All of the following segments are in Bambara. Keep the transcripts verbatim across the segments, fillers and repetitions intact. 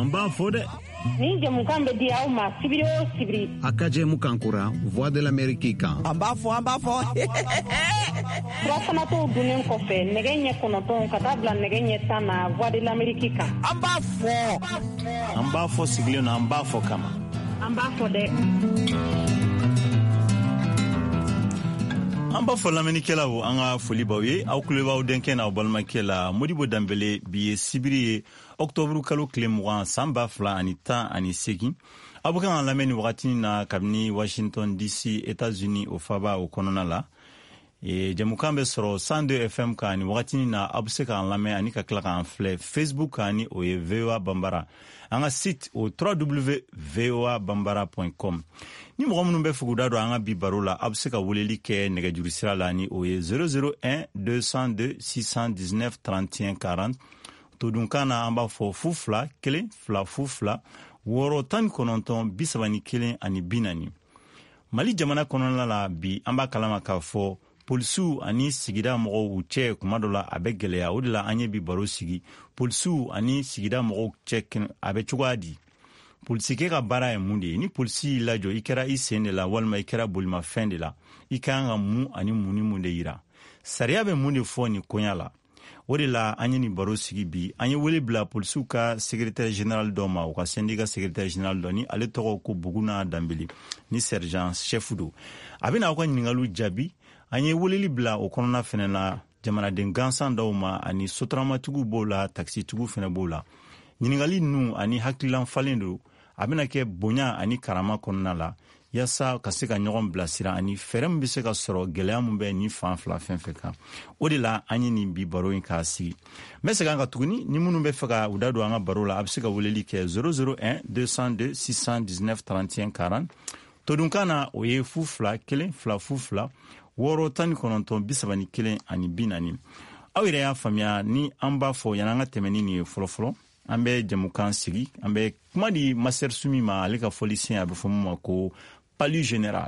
an b'a fɔ dɛ. Ni jamukan bɛ di aw ma sibiri o sibiri. A ka jɛmu kan kura Voix de l'Amérique kan. An b'a fɔ, an b'a fɔ. Furafanatɔw dunnen kɔfɛ nɛgɛ ɲɛ kɔnɔntɔn ka taa bila nɛgɛ ɲɛ tan na Voix de l'Amérique kan. An b'a fɔ. An b'a fɔ sigilen na an b'a fɔ kama. An b'a fɔ dɛ. An b'a fɔ lamɛnnikɛlaw an ka foli b'aw ye aw tulo b'aw denkɛ n'aw balimakɛ la Modibo Danbele bi ye sibiri ye octobre kalo tile mugan san ba fila ani tan ani segin aw bɛ kan ka lamɛn nin wagati na kabini Washington D C États-Unis o faba o kɔnɔna la e jamukan bɛ sɔrɔ cent deux F M kan nin wagati na aw bɛ se k'an lamɛn ani ka tila k'an filɛ Facebook kan ni o ye V O A Bambara an ka site o w w w point v o a bambara point com. Ni mɔgɔ minnu bɛ fɛ k'u da don an ka bi baro la a bɛ se ka weleli kɛ nɛgɛjuru sira la ni o ye zéro zéro un deux cent deux six cent dix-neuf trente et un quarante todunkan na an b'a fɔ fu fila kelen fila fu fila wɔɔrɔ tan ni kɔnɔntɔn bi saba ni kelen ani bi naani. Mali jamana kɔnɔna la bi an b'a kalama k'a fɔ polisiw ani sigida mɔgɔw cɛ kuma dɔ la a bɛ gɛlɛya o de la an ye bi baro sigi polisiw ani sigida mɔgɔw cɛ a bɛ cogoya di. Polisikɛ ka baara ye mun de ye ni polisi y'i lajɔ i kɛra i sen de la walima i kɛra bolimafɛn de la i ka kan ka mun ani mun ni mun de yira sariya bɛ mun de fɔ nin koɲa la o de la an ye nin baro sigi bi an ye wele bila polisiw ka secrétaire général dɔ ma o ka syndicat secrétaire général dɔ ni ale tɔgɔ ko Buguna Danbele ni sergent chef do a bɛna aw ka ɲininkaliw jaabi an ye weleli bila o kɔnɔna fɛnɛ la jamanaden gansan dɔw ma ani sotaramatigiw b'o la taxitigiw fɛnɛ b'o la ɲininkali ninnu ani hakililan falen do a bɛna kɛ bonya ani karama kɔnɔna la yasa ka se ka ɲɔgɔn bilasira ani fɛɛrɛ min bɛ se ka sɔrɔ gɛlɛya min bɛ ni fan fila fɛn fɛn kan o de la an ye nin bi baro in k'a sigi n bɛ segin an ka tuguni ni minnu bɛ fɛ ka u da don an ka baro la a bɛ se ka weleli kɛ zéro zéro un deux cent deux six cent dix-neuf trente et un quarante todunkan na o ye fu fila kelen fila fu fila wɔɔrɔ tan ni kɔnɔntɔn bi saba ni kelen ani bi naani aw yɛrɛ y'a faamuya ni an b'a fɔ yan an ka tɛmɛ ni nin ye fɔlɔfɔlɔ an bɛ jamukan sigi an bɛ kuma di Master Sumi ma ale ka fɔli sen a bɛ fɔ mun ma ko palu général.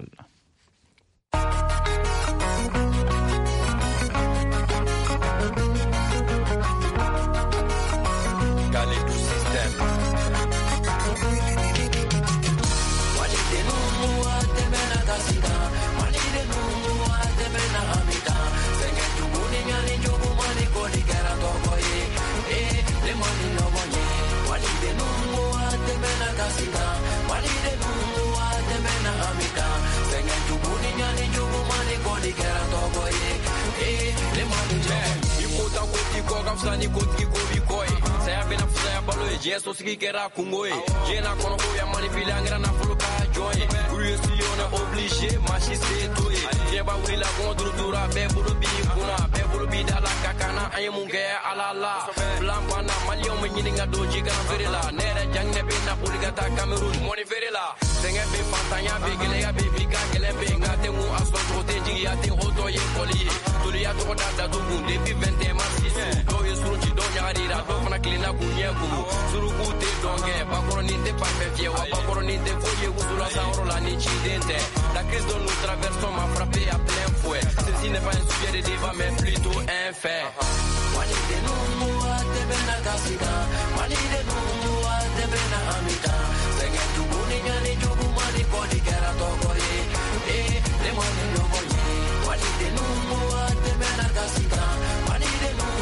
Sani kotki gobi koi saya bena saya balo je so sigi kera kungoe je na kono ko ya mani bilangra na fuluka joy uri si ona obligé machi c'est tout je ba uri la gondru dura be bulu bi kuna be bulu bi dala kakana ay munge alala blam bana malio me nyini nga doji kana verela nere jangne be na pulga ta Cameroun moni verela senga be fantanya be gele ya be bika gele be ngate mu aso trote jigi ya te oto ye koli tuli ya to da da du depuis vingt et un mars suruti do nyaarira do fana klina kunyeku suruku te donge bakoro ninte parfait wa bakoro ninte foye usula sauro la ni chidente la crise dont nous traversons m'a frappé à plein fouet ceci n'est pas un sujet de débat mais plutôt un fait wali de numu ate bena kasida wali de numu ate bena amita senge tubuni nyani jubu mani kodi kera toko ye eh le mani logo ye wali de numu ate bena kasida wali de numu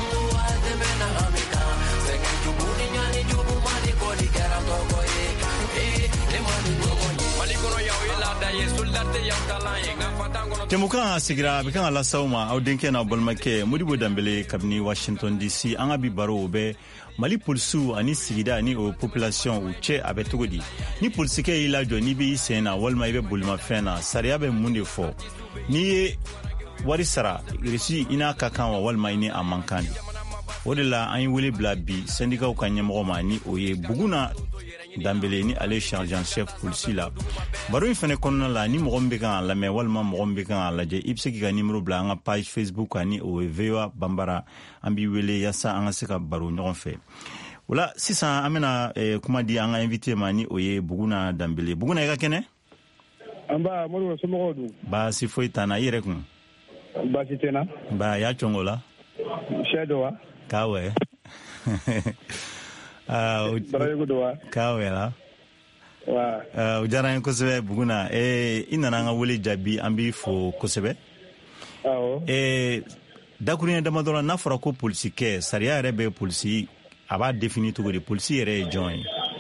Temukan sigira bi kan ala sawma aw denkɛ na balimakɛ Modibo Danbele kabini Washington D C an ka bi baro bɛ Mali polisiw ani sigida ni o population u cɛ a bɛ cogo di ni polisikɛ y'i lajɔ n'i b'i sen na walima i bɛ bolimafɛn na sariya bɛ mun de fɔ n'i ye wari sara irisi i n'a ka kan wa walima i ni a man kan o de la an ye wele bila bi syndicatw ka ɲɛmɔgɔ ma ni o ye Buguna Danbele ni ale sergent chef polisi la baro in fɛnɛ kɔnɔna la ni mɔgɔ min bɛ kan a lamɛn walima mɔgɔ min bɛ kan a lajɛ i bɛ se k'i ka numéro bila an ka page Facebook ani o ye V O A Bambara an b'i wele yasa an ka se ka baro ɲɔgɔn fɛ o la sisan an bɛna eh, kuma di an ka invité ma ni o ye Buguna Danbele Buguna i ka kɛnɛ an ba Modibo somɔgɔw dun baasi foyi t'an na i yɛrɛ kun baasi tɛ n na ba y'a cɔngɔ la sɛ dɔ wa k'a wɛ Ah, kawela. Wa. Uh, ujara kosebe buguna eh inana nga wele jabi ambi fo kosebe. Awo. Eh dakurine damadola na fora ko police ke sariya rebe police aba définir to de police yere join.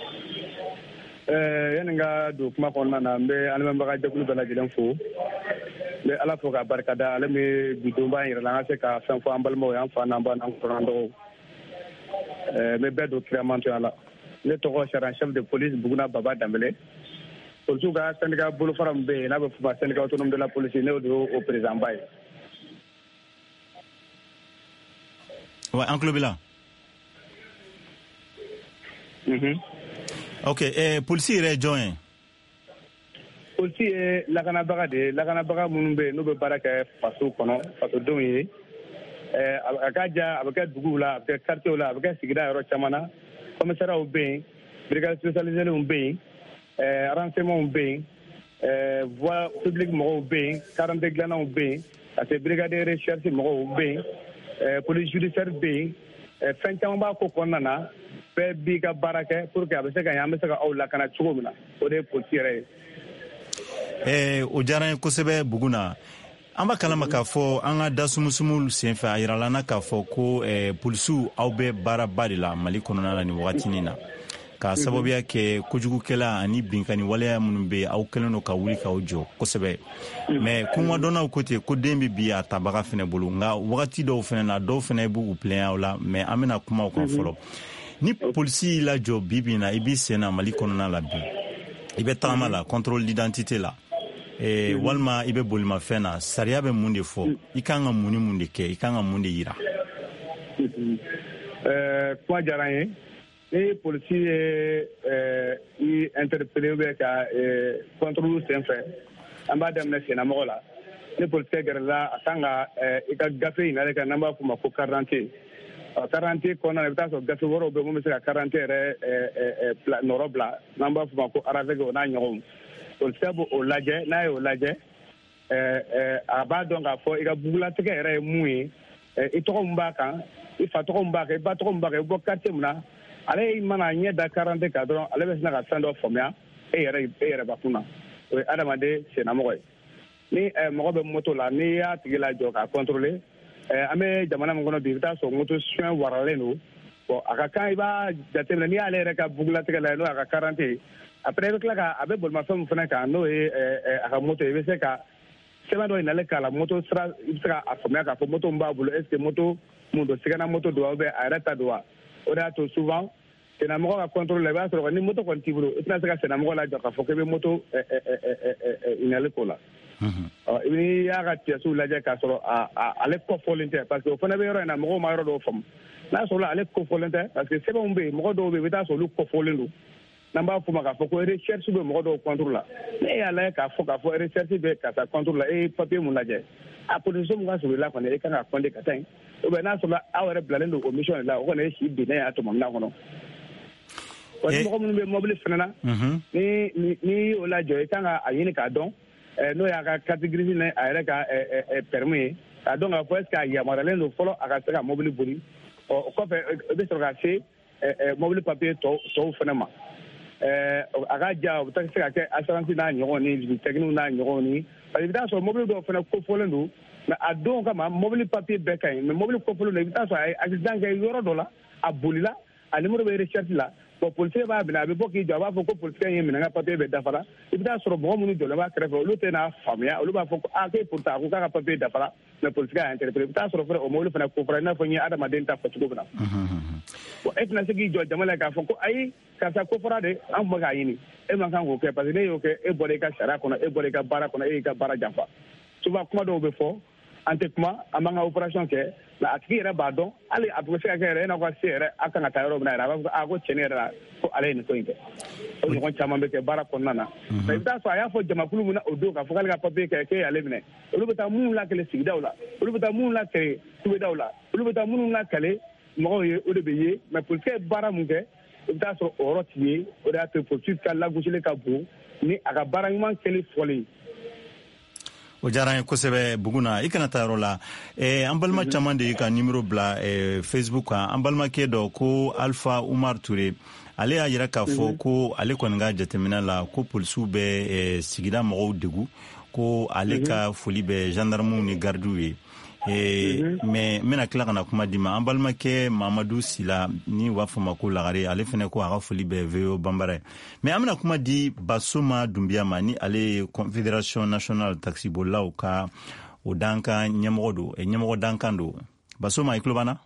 Eh yan nga do kuma konna na mbe alama mbaga jakulu bala gidan fo. Le ala fo ka barkada ala me bidomba yira la se ka san fo ambal mo yan fa namba nan korando. Eh me bedo clairement ala. Le toko sera chef de police buguna Baba Dambélé. Pour tout gars syndicat bolo faram be na be fuma syndicat autonome de la police ne au au président Baye. Ouais, en club là. Mhm. OK, eh police re join. Police la kana baga de la kana baga munumbe no be baraka faso kono faso donye. Eh akaja abaka dugula abaka quartier la abaka sigida ro chamana. Commissariat au bain, brigade spécialisée au bain, euh, renseignement au bain, euh, voie publique au bain, quarante glanants au bain, la brigade de recherche au bain, euh, police judiciaire au bain, fin de ko konnana, be biga baraka pour que abese ka yambe saka awla kana chugumna, o de policier. Eh o jaran ko sebe buguna. Amba kalama ka fo anga dasumusumu senfa ayiralana ka fo ko eh, polisu aw be bara bari la Mali kɔnɔna la ni wagati na ka sababu ya ke kojugukɛla ani binkani waleya minnu be aw kɛlen no ka wuli ka jɔ kosɛbɛ mais kuma dɔnnaw ko ten ko den bi bi a tabaga fɛnɛ bolo nka wagati dɔw fɛnɛ na dɔw fɛnɛ b'u plɛnya aw la mais an bɛna kuma o kan fɔlɔ ni polisi la jɔ bibi na i b'i sen na Mali kɔnɔna la bi i bɛ tagama la contrôle d'identité la eh mm -hmm. walma ibe bolima fena sariya be mun de fo mm -hmm. ikanga muni mun de ke ikanga mun de yira mm -hmm. euh quoi jaraye et policier euh i interpellé be ka euh contrôle sen fait amba dem na sena mola le policier garla atanga euh ika gafe ina ka namba kuma ko quarante quarante ko na beta so gafe woro be mo me ka quarante re euh euh norobla namba kuma ko arave go na nyom policier bo o lajɛ n'a ye o lajɛ ɛɛ ɛɛ a b'a dɔn k'a fɔ i ka bugulatigɛ yɛrɛ ye mun ye i tɔgɔ min b'a kan i fa tɔgɔ min b'a kan i ba tɔgɔ min b'a kan i bɔ quartier min na ale mana ɲɛ da quarante kan dɔrɔn ale bɛ sina ka fɛn dɔ faamuya e yɛrɛ e yɛrɛ bakun na o ye adamaden sennamɔgɔ ye ni mɔgɔ bɛ moto la n'i y'a tigi lajɔ k'a contrôler an bɛ jamana min kɔnɔ bi i bɛ taa sɔrɔ moto soin waralen don bon a ka kan i b'a jateminɛ n'i y'ale yɛrɛ ka bugulatigɛ la n'o y'a ka quarante ye après i bɛ tila ka a bɛ bolimafɛn min fana kan n'o ye a ka moto i bɛ se ka sɛbɛn dɔ yir'ale k'a la moto sira i bɛ se ka a faamuya k'a fɔ moto min b'a bolo est ce que moto mun don sigana moto don wa ou bien a yɛrɛ ta don wa o de y'a to souvent sennamɔgɔ ka contrôle la i b'a sɔrɔ ni moto kɔni t'i bolo i tɛna se ka sennamɔgɔ lajɔ k'a fɔ k'i bɛ moto ɲininkali k'o la ɔ n'i y'a ka pièces lajɛ k'a sɔrɔ ale kɔfɔlen tɛ parce que o fana bɛ yɔrɔ in na mɔgɔw ma yɔrɔ dɔw faamu n'a sɔrɔ ale kɔfɔlen tɛ parce que sɛbɛnw bɛ yen mɔgɔ dɔw bɛ yen i bɛ taa sɔrɔ olu kɔfɔlen don n'an b'a fɔ ma k'a fɔ ko recherche bɛ mɔgɔ dɔw contrôle la ne y'a lajɛ k'a fɔ k'a fɔ recherche bɛ ka taa contrôle la e ye papier mun lajɛ a position min ka surun i la kɔni e kan ka compter ka taa yen ou bien n'a sɔrɔ aw yɛrɛ bilalen don o mission de la o kɔni ye si binnen ye a tuma min na kɔnɔ wa ni mɔgɔ minnu bɛ mobili fana na ni ni y'o lajɔ i kan ka a ɲini k'a dɔn n'o y'a ka carte grise ni a yɛrɛ ka permis ye k'a dɔn k'a fɔ est ce que a yamaruyalen don fɔlɔ a ka se ka mobili boli ɔ o kɔfɛ i bɛ sɔrɔ ka se mobili papier tɔw tɔw fana ma a ka ja o bɛ se ka kɛ assurance n'a ɲɔgɔn ni technique n'a ɲɔgɔn ni parce que i bɛ taa sɔrɔ mobili dɔw fana kofɔlen don mais a don kama mobili papier bɛɛ ka ɲi mais mobili kofɔlen don i bɛ taa sɔrɔ a ye accident kɛ yɔrɔ dɔ la a bolila a numéro bɛ recherche la bon policier b'a minɛ a bɛ bɔ k'i jɔ a b'a fɔ ko policier in ye minɛ n ka papier bɛɛ dafara i bɛ taa sɔrɔ mɔgɔ minnu jɔlen b'a kɛrɛfɛ olu tɛ n'a faamuya olu b'a fɔ ko ah k'e pourtant a ko k'a ka papier dafara mais policier y'a interpellé i bɛ taa sɔrɔ fana o mobili fana kofɔra i n'a fɔ n ye adamaden ta fɔ cogo min na bon e tɛna se k'i jɔ jama la k'a fɔ ko ayi karisa kofɔra de an tun bɛ k'a ɲini e man kan k'o kɛ parce que ne y'o kɛ e bɔra i ka sariya kɔnɔ e bɔra i ka baara kɔnɔ e y'i ka baara janfa souvent kuma dɔw bɛ fɔ an tɛ kuma an b'an ka opération kɛ mais a tigi yɛrɛ b'a dɔn hali a tun bɛ se ka kɛ yɛrɛ e n'a ka se yɛrɛ a kan ka taa yɔrɔ min na yɛrɛ a b'a fɔ a ko cɛnni yɛrɛ la ko ale ye nin ko in kɛ o ɲɔgɔn caman bɛ kɛ baara kɔnɔna na mais i bɛ taa sɔrɔ a y'a fɔ jamakulu min na o don k'a fɔ k'ale ka papier kɛ k'e y'ale minɛ olu bɛ taa minnu lakale sigidaw la olu bɛ taa minnu lakale tubedaw la olu bɛ taa minnu lakale mɔgɔw ye o de bɛ ye mais policier ye baara mun kɛ i bɛ taa sɔrɔ o yɔrɔ t'i ye o de y'a to policier ka lagosili ka bon ni a ka baara ɲuman kɛli fɔli o diyara n ye kosɛbɛ Buguna i kana taa yɔrɔ la eh, an balima caman de ka numéro bila eh, Facebook kan an balimakɛ dɔ ko Alpha Umar Touré ale y'a yira k'a fɔ ko ale kɔni ka jateminɛ la ko polisiw bɛ eh, sigida mɔgɔw degu ko ale ka foli bɛ gendarmew ni gardiw ye eh, mais n bɛna tila ka na kuma di ma an balimakɛ Mamadu Sila ni b'a fɔ ma ko Lagare ale fɛnɛ ko a ka foli bɛ V O Bambara mais an bɛna kuma di Basoma Dumbiya ma ni ale ye Confédération Nationale Taxibolilaw ka o dankan ɲɛmɔgɔ don eh, ɲɛmɔgɔ dankan don Basoma i tulo b'an na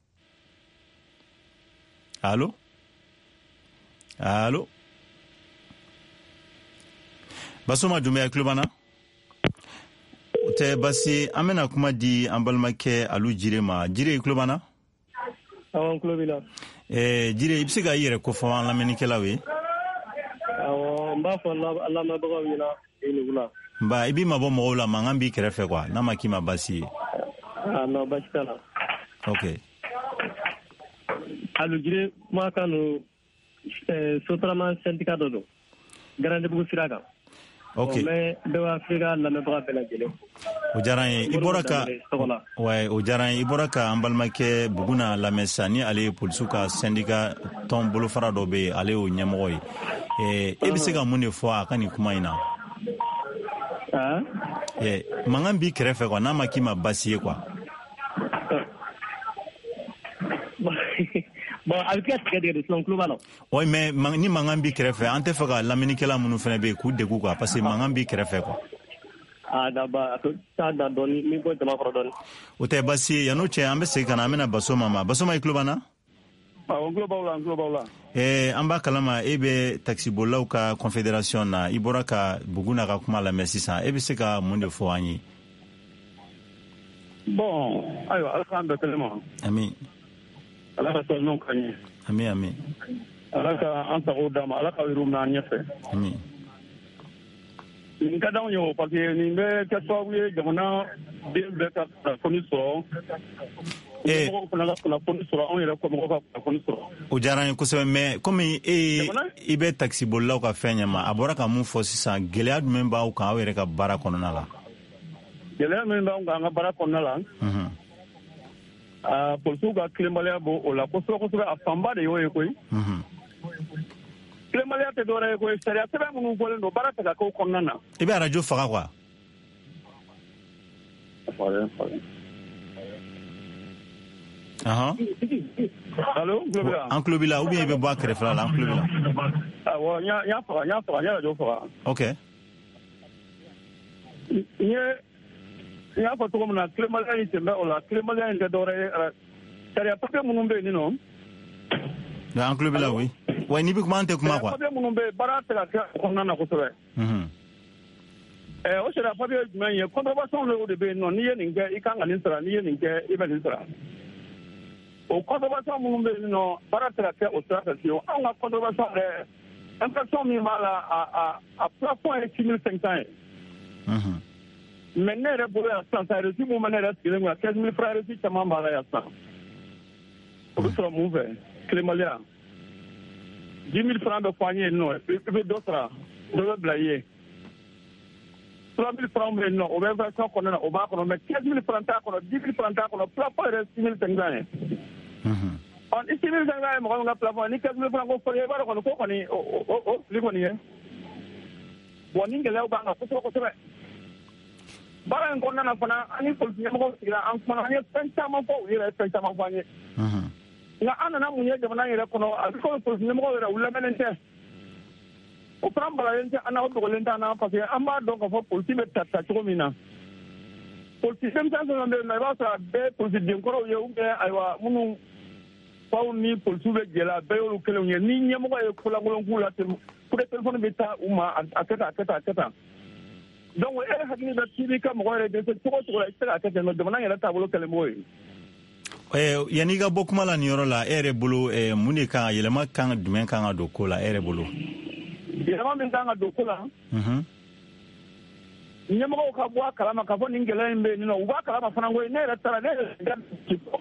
allo allo Basoma Dumbiya i tulo b'an na o tɛ basi an bɛna kuma di an balimakɛ Alu Jire ma Jire i tulo b'an na awɔ n tulo b'i la eh, Jire i bɛ se ka i yɛrɛ kofɔ an lamɛnnikɛlaw ye awɔ n b'a fɔ lamɛnbagaw ɲɛna i nugu la nba i b'i mabɔ mɔgɔw la mankan b'i kɛrɛfɛ quoi n'a ma k'i ma basi ye ah non basi t'a la ok Alu Jire kumakan no Sotrama syndicat dɔ don Garantibugu sira kan ok mais bɛɛ b'a fɛ ka lamɛnbaga bɛɛ lajɛlen o diyara n ye i bɔra ka ouais o diyara n ye i bɔra ka an balimakɛ Buguna lamɛn sisan ni ale ye polisiw ka syndicat tɔn bolofara dɔ bɛ yen ale y'o ɲɛmɔgɔ ye eh, e bɛ se ka mun de fɔ a ka nin kuma in na eh, mankan b'i kɛrɛfɛ quoi n'a ma k'i ma basi ye quoi bon a bɛ kɛ tigɛ tigɛ de sinon tulo b'a la oui mais ni mankan b'i kɛrɛfɛ an tɛ fɛ ka lamɛnnikɛla minnu fana bɛ yen k'u degu quoi parce que mankan b'i kɛrɛfɛ quoi ah d'abord a to taa da dɔɔni min bɔ jama kɔrɔ dɔɔni o tɛ basi ye yan'o cɛ an bɛ segin ka na an bɛna Basoma ma Basoma i tulo b'an na awɔ n tulo b'aw la n tulo b'aw la eh, an b'a kalama e bɛ taxibolilaw ka confédération na i bɔra ka Buguna ka kuma lamɛn sisan e bɛ se ka mun de fɔ an ye bon ayiwa ala k'an bɛɛ kelen ma ami ala ka sɔrɔ ka ɲɛ ami ami ala ka an sago d'a ma ala ka yiriw na ɲɛfɛ ami nin ka d'anw ye o parce que nin bɛ kɛ sababu ye jamana den bɛɛ ka kunnafoni sɔrɔ mɔgɔw fana ka kunnafoni sɔrɔ anw yɛrɛ kɔmɔgɔw ka kunnafoni sɔrɔ o diyara n ye kosɛbɛ mais komi e i bɛ taxibolilaw ka fɛn ɲɛma a bɔra ka mun fɔ sisan gɛlɛya jumɛn b'aw kan aw yɛrɛ ka baara kɔnɔna la gɛlɛya min b'anw kan an ka baara kɔnɔna la Uh, polisiw ka tilenbaliya b'o o la kosɛbɛ kosɛbɛ a fanba de y'o ye koyi tilenbaliya tɛ dɔwɛrɛ ye koyi sariya sɛbɛn minnu fɔlen don baara tɛ ka k'o kɔnɔna na i bɛ arajo faga quoi ahan allo n tulo b'i la an tulo b'i la ou bien i bɛ bɔ a kɛrɛfɛla la an tulo b'i la awɔ n y'a faga n y'a faga n y'a arajo faga ok n ye n y'a fɔ cogo min na tilenbaliya in tɛmɛ o la tilenbaliya in tɛ dɔwɛrɛ ye sariya papiye minnu bɛ yen nin nɔ an tulo b'i la oui wa n'i bɛ kuma an tɛ kuma quoi sariya papiye minnu bɛ yen baara tɛ ka kɛ o kɔnɔna na kosɛbɛ o sariya papiye jumɛn ye contrevention dɔw de bɛ yen nɔ n'i ye nin kɛ i kan ka nin sara n'i ye nin kɛ i bɛ nin sara o contrevention minnu bɛ yen nɔ baara tɛ ka kɛ o sira fɛ fiyewu anw ka contrevention yɛrɛ infraction min b'a la a plafond ye six mille cinq cents ye mais ne yɛrɛ bolo yan sisan sa reçu mun bɛ ne yɛrɛ sigilen kun quinze mille francs reçu caman b'a la yan sisan o bɛ sɔrɔ mun fɛ tilenbaliya dix mille francs bɛ fɔ an ye yen nɔ i bɛ dɔ sara dɔ bɛ bila i ye trois mille francs bɛ yen nɔ o bɛ infraction kɔnɔna na o b'a kɔnɔ mais quinze mille francs t'a kɔnɔ dix mille francs t'a kɔnɔ plafond yɛrɛ six mille cinq cents ye ɔ ni six mille cinq cents ye mɔgɔ min ka plafond ni quinze mille francs ko fɔli ye i b'a dɔn kɔni ko kɔni o fili kɔni ye bon ni gɛlɛyaw b'an kan kosɛbɛ kosɛbɛ baara in kɔnɔna na fana an ni polisi ɲɛmɔgɔw sigira an kumana an ye fɛn caman fɔ u yɛrɛ ye fɛn caman fɔ an ye nka an nana mun ye jamana yɛrɛ kɔnɔ a bɛ komi polisi ɲɛmɔgɔw yɛrɛ u lamɛnnen tɛ o fana balalen tɛ an na o dogolen tɛ an na parce que an b'a dɔn k'a fɔ polisi bɛ ta ta cogo min na polisi denmisɛn fɛn fɛn bɛ yen nɔ i b'a sɔrɔ a bɛɛ ye polisi denkɔrɔw ye ou bien ayiwa minnu faw ni polisiw bɛ jɛ la a bɛɛ y'olu kelenw ye ni ɲɛmɔgɔ ye kolankolon k'u la coup de téléphone bɛ taa u ma a kɛ tan a kɛ tan a kɛ tan donc e hakili bɛ k'i b'i ka mɔgɔ yɛrɛ dɛsɛ cogo o cogo la i tɛ se k'a kɛ ten nɔ jamana yɛrɛ taabolo kɛlen b'o ye. yanni i ka bɔ kuma la nin yɔrɔ la e yɛrɛ bolo mun de kan yɛlɛma kan jumɛn kan ka don ko la e yɛrɛ bolo. yɛlɛma min kan ka don ko la. ɲɛmɔgɔw ka bɔ a kalama k'a fɔ nin gɛlɛya in bɛ yen nɔ u b'a kalama fana koyi ne yɛrɛ taara ne yɛrɛ ci fɔ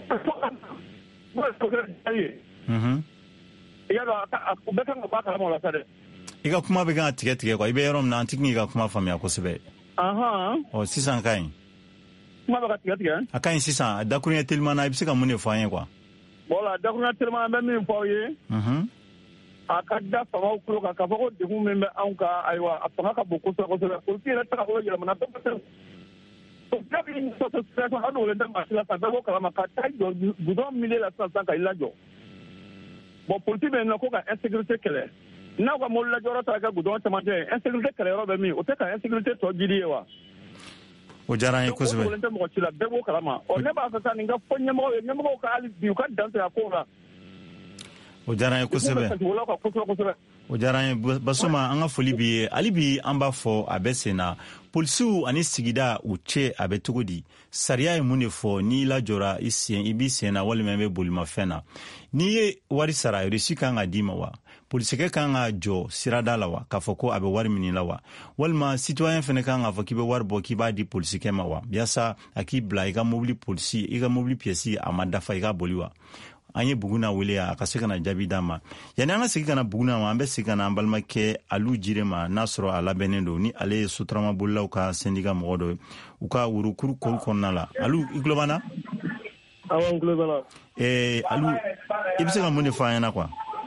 i y'a dɔn u bɛɛ kan ka bɔ a kalama o la sa dɛ. i ka kuma bɛ kan ka tigɛ tigɛ quoi i bɛ yɔrɔ min na an tigi i ka kuma faamuya kosɛbɛ. Ahan. ɔ sisan ka ɲi. kuma bɛ ka tigɛ tigɛ. a ka ɲi sisan dakuruɲɛ teliman na i bɛ se ka mun de fɔ an ye quoi. Voilà, dakuruɲɛ teliman an bɛ min fɔ aw ye. unhun. a ka da famaw tulo kan k'a fɔ ko degun min bɛ anw kan ayiwa a fanga ka bon kosɛbɛ kosɛbɛ polisi yɛrɛ tɛ ka bolo yɛlɛmana bɛɛ bɛ jabi ni sɔsɔ situation hali wele tɛ maa si la sisan bɛɛ b'o kalama ka taa jɔ gudɔrɔn milieu la sisan sisan ka i lajɔ bon polisi bɛ yen nɔ ko ka insécurité kɛlɛ n'aw ka mobili lajɔyɔrɔ taara kɛ gudɔrɔn cɛmancɛ ye insécurité kɛlɛyɔrɔ bɛ min o tɛ ka insécurité tɔ jiri ye wa. o diyara an ye kosɛbɛ. o wele tɛ mɔgɔ si la bɛɛ b'o kalama ɔ ne b'a fɛ sa nin ka fɔ ɲɛmɔgɔw ye ɲɛmɔgɔw ka hali bi u ka dan tigɛ a kow la. o diyara an ye kosɛbɛ. o diyara an ye Basoma an ka foli b'i ye hali bi an b'a fɔ a bɛ sen na polisiw ani sigida u cɛ a bɛ cogo di sariya ye mun de fɔ n'i lajɔra i sen i b'i sen na walima i bɛ bolimafɛn na n'i ye wari sara reçu kan ka d'i ma wa polisikɛ kan ka jɔ sirada la wa k'a fɔ ko a bɛ wari minɛ la wa walima citoyen fana kan k'a fɔ k'i bɛ wari bɔ k'i b'a di polisikɛ ma wa yaasa a k'i bila i ka mobili polisi i ka mobili pièce a ma dafa i ka boli wa. an ye Buguna wele a ka se ka na jaabi d'a ma yanni an ka segin ka na Buguna ma an bɛ segin ka na an balimakɛ Alu Jire ma n'a sɔrɔ a labɛnnen don ni ale ye sotarama bolilaw ka syndicat mɔgɔ dɔ ye u ka worokuru kɔri kɔnɔna la Alu i tulo b'an na. awɔ n tulo b'a la. ɛɛ Alu i bɛ se ka mun de fɔ an ɲɛna quoi.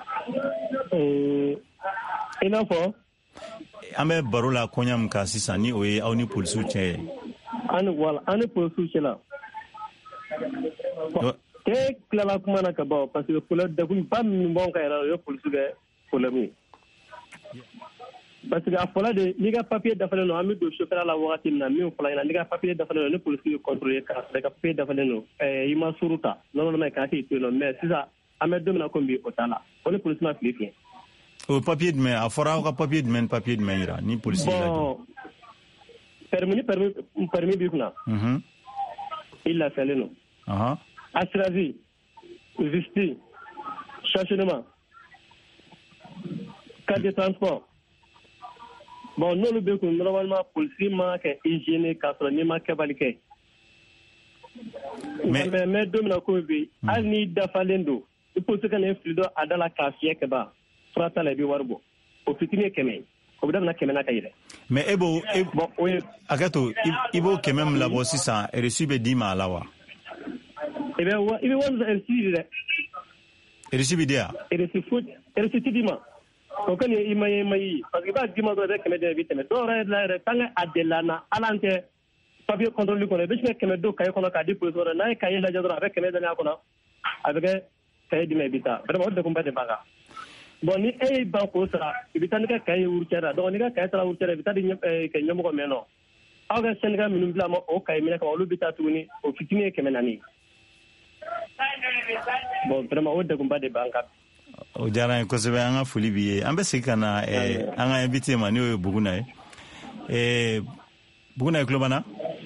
ɛɛ i n'a fɔ. an bɛ baro la kɔɲa min kan sisan ni o ye aw ni polisiw cɛ ye. an ni wala an ni polisiw cɛ la. e tilala kuma na ka ban parce que problème dekun ba min b'anw kan yɛrɛ o ye polisi kɛ problème ye parce que a fɔla de n'i ka papier dafalen don an bɛ don chauffeur la wagati min na min fɔla ɲɛna n'i ka papier dafalen don ni polisi bɛ contrôler k'a sɔrɔ i ka papier dafalen don ɛɛ i ma suru ta normalement k'a k'i to yen nɔ mais sisan an bɛ don min na komi bi o t'a la o ni polisi ma fili fiɲɛ. o papier jumɛn a fɔra aw ka papier jumɛn ni papier jumɛn yira ni polisi y'i lajɛ. bon permis ni permis permis b'i kunna. unhun. i lafiyalen don. ɔhɔn. assurance, justice, stationnement, carte de transport. Bon, nous, le normalement, policier, c'est hygiène, quatre ni ma kebaliké. Mais, mais, deux minutes, Kobe, al ni dafalendo, il faut que les fluides à la café, keba, frata la biwarbo, au fitini kemé. Mais ebo ebo akato ibo kemem la bo sisan reçu be di ma la wa. Ebe wa ibe won reçu de. Reçu be dia. Reçu foot, reçu di ma. Ko kan yi mai mai parce que ba di ma do de kemé de vite mais do re la re tanga adelana alante papier contrôle ko le be kemé do kay kono ka di police ora na kay la jadro avec kemé de na kono avec kay di me bita vraiment de combat de baga. Bon ni e banko sara ibita ni ka kay urchara donc ni ka kay sara urchara ibita di ke nyomo meno aw ga senga minum bla mo o kay mina ka olu bita tuni o fitini ke menani bon vraiment o de gumba de banka o jara ko sebe an ga foli biye an be sikana e an ga invité ma ni o Buguna e e Buguna e klobana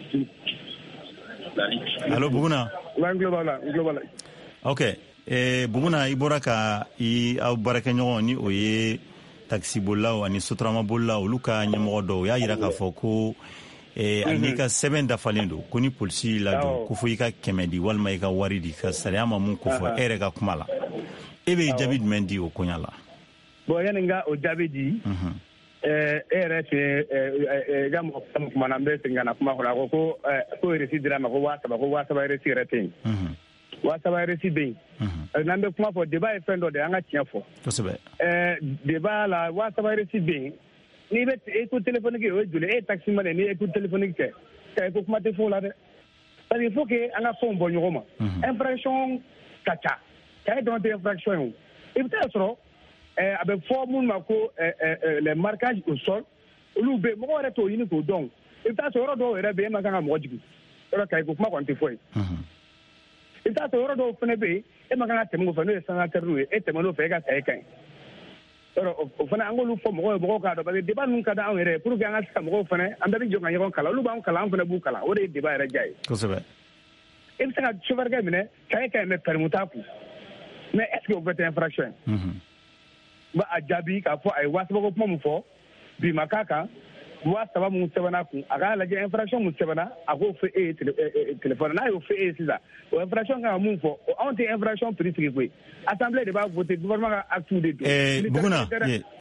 allo Buguna la globala globala okay Eh, Buguna i bɔra ka i aw barakɛ ɲɔgɔn ni o ye taxi bolilaw ani sotarama bolilaw olu ka ɲɛmɔgɔ dɔw y'a yira k'a fɔ ko eh, mm-hmm. ani ka sɛbɛn dafalen don ko ni polisi lajɔ oh. ko fo i ka kɛmɛ di walima i ka wari di ka sariya ma mun ko fɔ uh-huh. e yɛrɛ ka kuma la e bɛ jaabi jumɛn di o koɲa la. bon yani n ka o jaabi di mm-hmm. eh, e yɛrɛ fɛ i ka mɔgɔ kuma na n bɛ segin ka na kuma kɔnɔ a ko ko ko resi dira ma ko waa saba ko waa saba resi yɛrɛ tɛ yen. Mm-hmm. waa saba resi bɛ yen. n'an bɛ kuma fɔ débat ye fɛn dɔ de an ka tiɲɛ fɔ. kosɛbɛ. ɛɛ débat la waa saba resi bɛ yen n'i bɛ écoute téléphonique o ye joli e ye taximan de ye n'i ye écoute téléphonique kɛ ka écoute kuma tɛ fɔ o la dɛ parce que il faut que an ka fɛnw bɔ ɲɔgɔn ma. infraction ka ca ka e dɔrɔn tɛ infraction ye o i bɛ taa sɔrɔ ɛɛ a bɛ fɔ minnu ma ko ɛɛ les marquages au sol olu bɛ yen mɔgɔ yɛrɛ t'o ɲini k'o dɔn i bɛ taa sɔrɔ yɔrɔ dɔw yɛrɛ bɛ yen e ma kan ka mɔgɔ jigin yɔrɔ ka écoute kuma kɔni tɛ fɔ yen. i t'a sɔrɔ yɔrɔ dɔw fana bɛ yen e ma kan ka tɛmɛ o fɛ n'o ye sangatɛriw ye e tɛmɛ n'o fɛ e ka saya ka ɲi o fana an k'olu fɔ mɔgɔw ye mɔgɔw k'a dɔn parce que débat ninnu ka di anw yɛrɛ ye pour que an ka se ka mɔgɔw fana an bɛɛ bɛ jɔ ka ɲɔgɔn kalan olu b'an kalan an fana b'u kalan o de ye débat yɛrɛ diya ye. kosɛbɛ. e bɛ se ka chauffeur minɛ saya ka ɲi mais permis t'a kun mais est ce que o bɛɛ tɛ infraction ye. n b'a jaabi k'a fɔ a ye waasabako kuma min fɔ bi ma k'a kan loi saba mun sɛbɛnna kun a k'a lajɛ infraction mun sɛbɛnna a k'o fɛ e ye téléphone n'a y'o fɛ e ye sisan o infraction kan ka mun fɔ anw tɛ infraction prix sigi koyi assemblée de b'a voté gouvernement ka acte de don. Buguna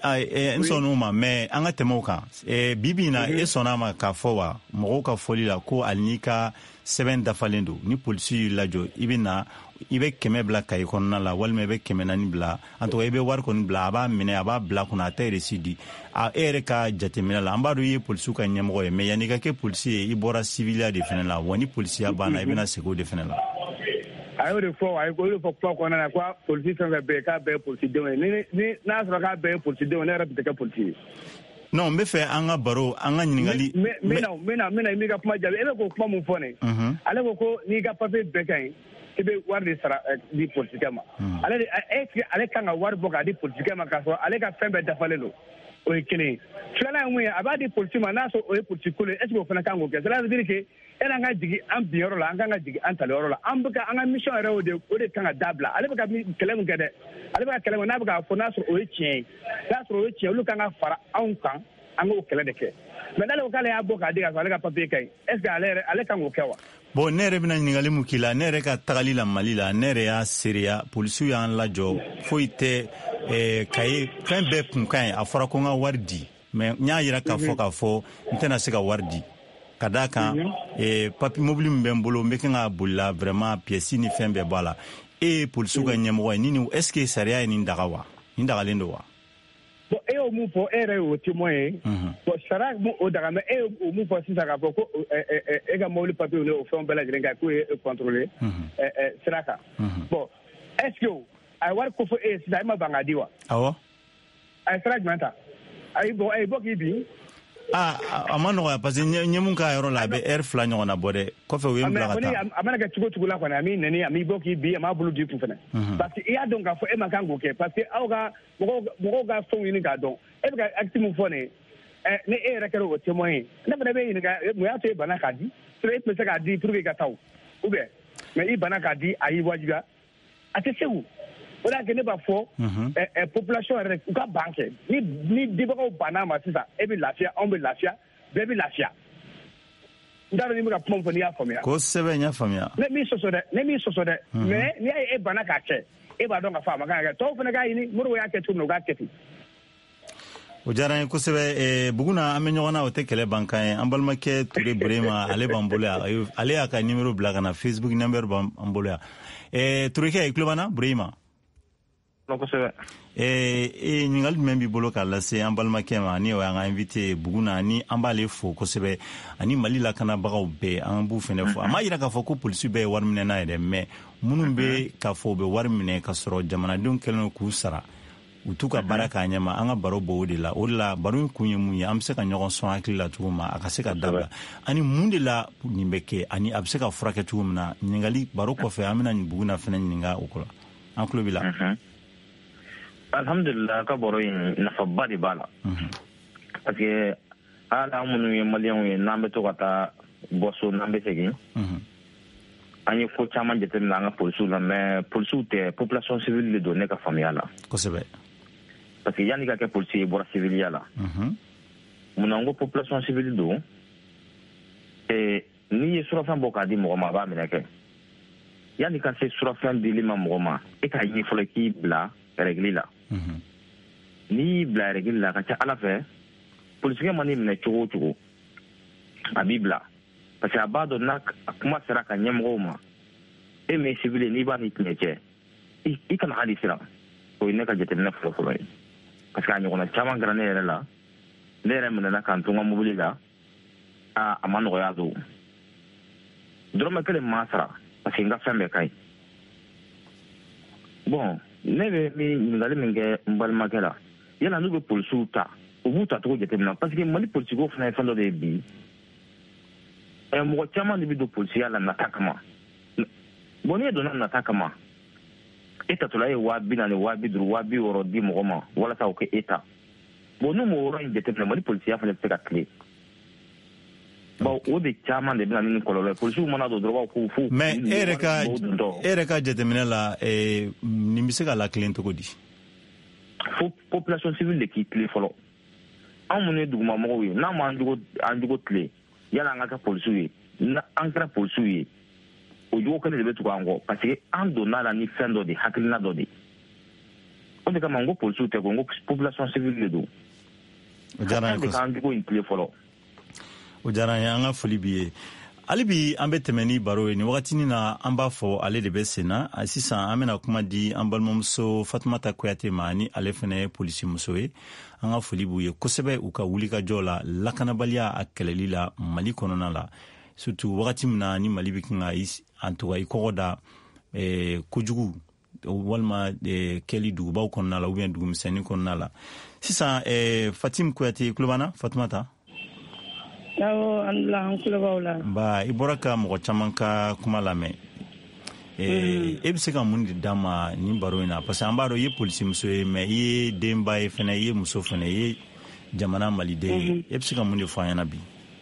n sɔnn'o ma mais an ka tɛmɛ o kan bi bi in na e sɔnna ma k'a fɔ wa mɔgɔw ka fɔli la ko hali n'i ka sɛbɛn dafalen don ni polisi y'i lajɔ i bɛ na i bɛ kɛmɛ bila kayi kɔnɔna la walima i bɛ kɛmɛ naani bila en tout cas i bɛ wari kɔni bila a b'a minɛ a b'a bila kunna a tɛ reçu di a e yɛrɛ ka jateminɛ la an b'a dɔn i ye polisiw ka ɲɛmɔgɔ ye mais yanni i ka kɛ polisi ye i bɔra civiliya de fana la wa ni polisiya banna i bɛna segin o de fana la. a y'o de fɔ a y'o de fɔ kuma kɔnɔna na ko polisi fɛn fɛn bɛ yen k'a bɛɛ ye polisidenw ye ni n'a sɔrɔ k'a bɛɛ ye polisidenw ne yɛrɛ tun tɛ kɛ polisi ye. non n bɛ fɛ an ka baro an ka ɲininkali. n bɛna n bɛna n bɛna i m'i ka kuma jaabi e bɛ k'o kuma mun fɔ ne. ale ko ko n'i ka papier bɛɛ ka ɲi i bɛ wari de sara di polisikɛ ma. ale de est-ce que ale kan ka wari bɔ k'a di polisikɛ ma k'a sɔrɔ ale ka fɛn bɛɛ dafalen don o ye kelen ye. filanan ye mun ye a b'a di polisi ma n'a sɔrɔ o ye polisi kolo ye est-ce que o fana kan k'o kɛ cela veut dire que e n'an ka jigin an binyɔrɔ la an kan ka jigin an taliyɔrɔ la an bɛ ka an ka mission yɛrɛ o de o de kan ka dabila ale bɛ ka kɛlɛ min kɛ dɛ ale bɛ ka kɛlɛ min n'a bɛ k'a fɔ n'a sɔrɔ o ye tiɲɛ ye n'a sɔrɔ o ye tiɲɛ olu kan ka fara anw kan an k'o kɛlɛ de kɛ mais n'ale ko k'ale y'a bɔ k'a di ka sɔrɔ ale ka papier ka ɲi est-ce que ale yɛrɛ ale kan k'o kɛ wa. bon ne yɛrɛ bɛna ɲininkali mun k'i la ne yɛrɛ ka tagali la Mali la ne yɛrɛ y'a seereya polisiw y'an lajɔ foyi tɛ kaye fɛn bɛɛ kun ka ɲi a fɔra ko n ka wari di mais n y'a jira k'a fɔ k'a fɔ n tɛna se ka wari di ka d'a kan papi mobili min bɛ n bolo n bɛ kan ka bolila vraiment pièce ni fɛn bɛɛ b'a la e ye polisiw ka ɲɛmɔgɔ ye ni est-ce que sariya ye nin daga wa nin dagalen don wa. bon e y'o mun fɔ e yɛrɛ y'o témoin ye. bon sariya mun o daga mais e y'o mun fɔ sisan k'a fɔ ko e ka mobili papier ni o fɛnw bɛɛ lajɛlen kan k'o ye contrôler sira kan. bon est-ce que a ye wari ko fɔ e ye sisan e ma ban k'a di wa. awɔ. a ye sira jumɛn ta a y'i bɔ a y'i bɔ k'i bin. ah a ma nɔgɔya parce que ɲɛ mun k'a yɔrɔ la a bɛ heure fila ɲɔgɔn na bɔ dɛ kɔfɛ u ye n bila ka taa. a mana kɛ cogo cogo la kɔni a m'i nɛni a m'i bɔ k'i bin a m'a bolo di kun fɛnɛ. parce que i y'a dɔn k'a fɔ e ma kan k'o kɛ parce que aw ka mɔgɔw mɔgɔw ka fɛnw ɲini k'a dɔn e bɛ ka acte min fɔ nin ye ni e yɛrɛ kɛra o témoin ye ne fana bɛ ɲininka mun y'a to e banna k'a di sinon e tun bɛ se k'a di pour que i ka taa o ou bien mais i banna k'a di a y'i wajibiya a tɛ se o. o de y'a kɛ ne b'a fɔ population yɛrɛ u ka ban kɛ ni ni dibagaw banna ma sisan e bɛ lafiya anw bɛ lafiya bɛɛ bɛ lafiya n t'a dɔn n'i bɛ ka kuma min fɔ n'i y'a faamuya. kosɛbɛ n y'a faamuya. ne m'i sɔsɔ dɛ ne m'i sɔsɔ dɛ mais n'i y'a ye e banna k'a kɛ e b'a dɔn k'a fɔ a ma kan ka kɛ tɔw fana k'a ɲini Modibo y'a kɛ cogo min na u k'a kɛ ten. o diyara n ye kosɛbɛ Buguna an bɛ ɲɔgɔn na o tɛ kɛlɛ bankan ye an balimakɛ Ture Burema ale b'an bolo yan ale y'a ka numéro bila ka na Facebook numéro b'an bolo yan Turekɛ i tulo b'an na Burema. kosɛbɛ. ee ɲininkali jumɛn b'i bolo k'a lase an balimakɛ ma ni o y'an ka invité Buguna ni an b'ale fo kosɛbɛ ani Mali lakanabagaw bɛɛ an b'u fɛnɛ fo a m'a jira k'a fɔ ko polisi bɛɛ ye wari minɛ n'a ye dɛ mais minnu bɛ k'a fɔ u bɛ wari minɛ ka sɔrɔ jamanadenw kɛlen k'u sara u t'u ka baara k'a ɲɛ ma an ka baro bɔ o de la o de la baro in kun ye mun ye an bɛ se ka ɲɔgɔn sɔn hakili la cogo ma a ka se ka dabila ani mun de la nin bɛ kɛ ani a bɛ se ka furakɛ cogo min na ɲininkali baro kɔfɛ an bɛna Buguna fɛnɛ ɲininka o kɔrɔ an tulo b'i la. alhamdulillah ka baro in nafaba de b'a la parce que ala minnu ye maliyɛnw ye n'an bɛ to ka taa bɔ so n'an bɛ segin an ye ko caman jateminɛ an ka polisiw la mais polisiw tɛ population civile de don ne ka faamuya la kosɛbɛ parce que yanni ka kɛ polisi ye i bɔra civiliya la munna n ko population civile don n'i ye surafɛn bɔ k'a di mɔgɔ ma a b'a minɛ kɛ yanni ka se surafɛn dili ma mɔgɔ ma e k'a ɲini fɔlɔ k'i bila règle la n'i y'i bila règle la ka ca ala fɛ polisikɛ ma n'i minɛ cogo o cogo a b'i bila parce que a b'a dɔn n'a kuma sera ka ɲɛmɔgɔw ma e min ye civil ye n'i b'a ni tiɲɛ cɛ i kana hali siran o ye ne ka jateminɛ fɔlɔ fɔlɔ ye parce que a ɲɔgɔnna caman kɛra ne yɛrɛ la ne yɛrɛ minɛna k'an to n ka mobili la a a ma nɔgɔya don dɔrɔmɛ kelen ma sara parce que n ka fɛn bɛɛ ka ɲi bon ne bɛ min ɲininkali min kɛ n balimakɛ la yala n'u bɛ polisiw ta u b'u ta cogo jateminɛ parce que Mali politikow fana ye fɛn dɔ de ye bi mɔgɔ caman de bɛ don polisiya la nata kama bon n'i donna nata kama e tatɔla ye waa bi naani waa bi duuru waa bi wɔɔrɔ di mɔgɔ ma walasa o kɛ e ta bon n'u m'o yɔrɔ in jateminɛ Mali polisiya fana bɛ se ka tile bon o de caman de bɛna ni kɔlɔlɔ ye polisiw mana don dɔrɔn k'u f'u mais e yɛrɛ ka e yɛrɛ ka jateminɛ la nin bɛ se ka latilen cogo di fo population civile de k'i tile fɔlɔ an mun ye dugumamɔgɔw ye n'an m'an jogo an jogo tile yala an ka kɛ polisiw ye an kɛra polisiw ye o jogo kelen de bɛ tugu an kɔ parce que an donna la ni fɛn dɔ de hakilina dɔ de o de kama n ko polisiw tɛ ko n ko population civile de don o diyara n ye k'an jogo in tile fɔlɔ o diyara n ye an ka foli b'i ye hali bi an bɛ tɛmɛ ni baro ye ni wagatinin na an b'a fɔ ale de bɛ sen na sisan an bɛna kuma di an balimamuso Fatumata Kuyate ma ni ale fana ye polisimuso ye an ka foli b'u ye kosɛbɛ u ka wulikajɔ la lakanabaliya a kɛlɛli la Mali kɔnɔna la surtout wagati min na ni Mali bɛ kan ka an to i kɔgɔ da kojugu walima kɛli dugubaw kɔnɔna la ou bien dugumisɛnnin kɔnɔna la sisan Fatim Kuyate kulobana Fatumata Awo andla an kulobaw la ba i bɔra ka mɔgɔ caman ka kuma lamɛn e bɛ se ka mun de d'a ma ni baro in na parce que an b'a dɔn i ye polisimuso ye mais i ye denba ye fana i ye muso fana i ye jamana maliden ye e bɛ se ka mun de fɔ an ɲɛna bi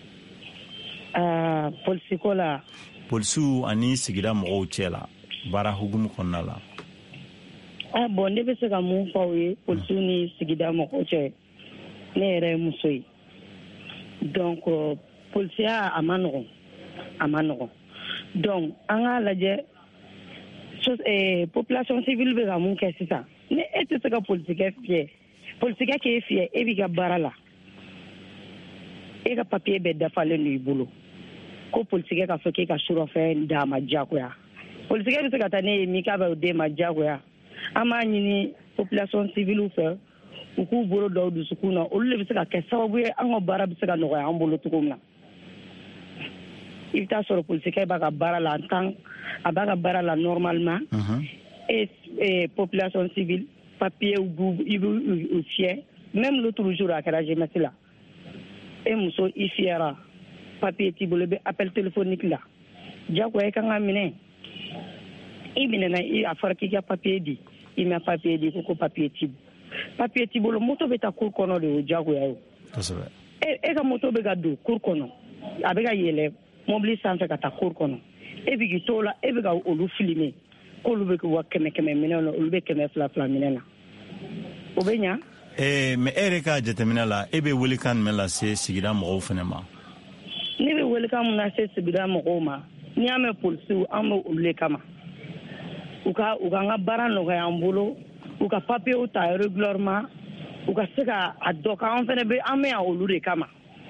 aa polisiko la polisiw ani sigida mɔgɔw cɛ la baara hukumu kɔnɔna la ah bon ne bɛ se ka mun fɔ aw ye polisiw ni sigida mɔgɔw cɛ ne yɛrɛ ye muso ye donc polisiya a ma nɔgɔn a ma nɔgɔn donc an k'a lajɛ eh, population civile bɛ ka mun kɛ sisan ni e tɛ se ka polisikɛ fiyɛ polisikɛ k'e fiyɛ e b'i ka baara la e ka papier bɛɛ dafalen don i bolo ko polisikɛ k'a fɔ k'e ka surɔfɛn d'a ma diyagoya polisikɛ bɛ se ka taa ne ye min k'a bɛ o den ma diyagoya an b'a ɲini population civile fɛ u k'u bolo dɔw dusukun na olu de bɛ se ka kɛ sababu ye an ka baara bɛ se ka nɔgɔya an bolo cogo min na i bɛ taa sɔrɔ polisikɛ b'a ka baara la en temps a b'a ka baara la normalement et population civile papier i bɛ u fiyɛ même l'autre jour a kɛra jeunesse la e muso i fiyɛra papier t'i bolo i bɛ appel téléphonique la diyagoya i kan ka minɛ i minɛna a fɔra k'i ka papier di i ma papier di ko ko papier t'i bolo papier t'i bolo moto bɛ taa cour kɔnɔ de o diyagoya ye kosɛbɛ e ka moto bɛ ka don cour kɔnɔ a bɛ ka yɛlɛ mobili sanfɛ ka taa cour kɔnɔ e bɛ k'i to la e bɛ ka olu filmer k'olu bɛ k'u ka kɛmɛ kɛmɛ minɛ na olu bɛ kɛmɛ fila fila minɛ na o bɛ ɲa eh mais e yɛrɛ ka jateminɛ la e bɛ welekan jumɛn lase sigida mɔgɔw fana ma ne bɛ welekan mun lase sigida mɔgɔw ma n'i y'a mɛn polisiw an bɛ olu de kama u ka u ka an ka baara nɔgɔya an bolo u ka papiyew ta régulièrement u ka se ka a dɔ k'an fana bɛ an bɛ yan olu de kama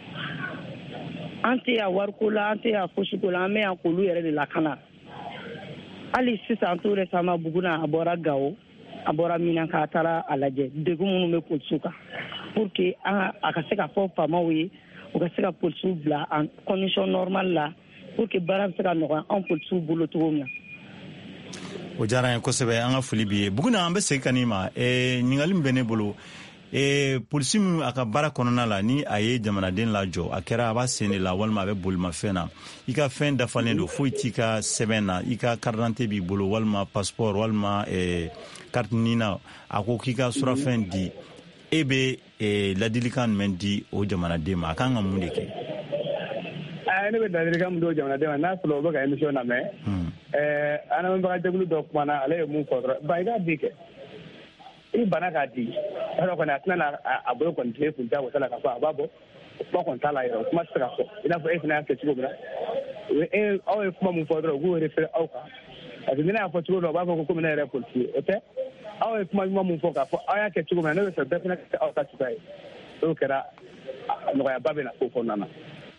an tɛ yan wariko la an tɛ yan fosiko la an bɛ yan k'olu yɛrɛ de lakana hali sisan to de sama Buguna a bɔra Gawo a bɔra Minanka a taara a lajɛ degun minnu bɛ polisiw kan pour que an a ka se ka fɔ faamaw ye u ka se ka polisiw bila en condition normale la pour que baara bɛ se ka nɔgɔya an polisiw bolo cogo min na o diyara n ye kosɛbɛ an ka foli b'i ye Buguna an bɛ segin ka n'i ma ɲininkali min bɛ ne bolo polisi min a ka baara kɔnɔna la ni a ye jamanaden lajɔ a kɛra a b'a sen de la walima a bɛ bolimafɛn na i ka fɛn dafalen don foyi t'i ka sɛbɛn na i ka carte d'identité b'i bolo walima passeport walima carte nina a ko k'i ka surafɛn di e bɛ ladilikan jumɛn di o jamanaden ma a kan ka mun de kɛ ne bɛ ladilikan min di o jamanaden ma n'a sɔrɔ o bɛ ka émission lamɛn an lamɛnbaga jɛkulu dɔ kumana ale ye mun fɔ dɔrɔn ba i k'a di kɛ i bana k'a di yɔrɔ kɔni a tɛna a bolo kɔni tile kun jago la k'a fɔ a b'a bɔ kuma kɔni t'a la yɛrɛ o kuma tɛ se ka fɔ i n'a fɔ e fana y'a kɛ cogo min na aw ye kuma min fɔ dɔrɔn u k'o référé aw kan parce que ni ne y'a fɔ cogo dɔ u b'a fɔ ko komi ne yɛrɛ ye polisi ye o tɛ aw ye kuma ɲuman min fɔ k'a fɔ aw y'a kɛ cogo min na ne bɛ fɛ bɛɛ fana kɛ aw ka cogoya ye n'o kɛra nɔgɔyaba bɛ na ko kɔnɔna na.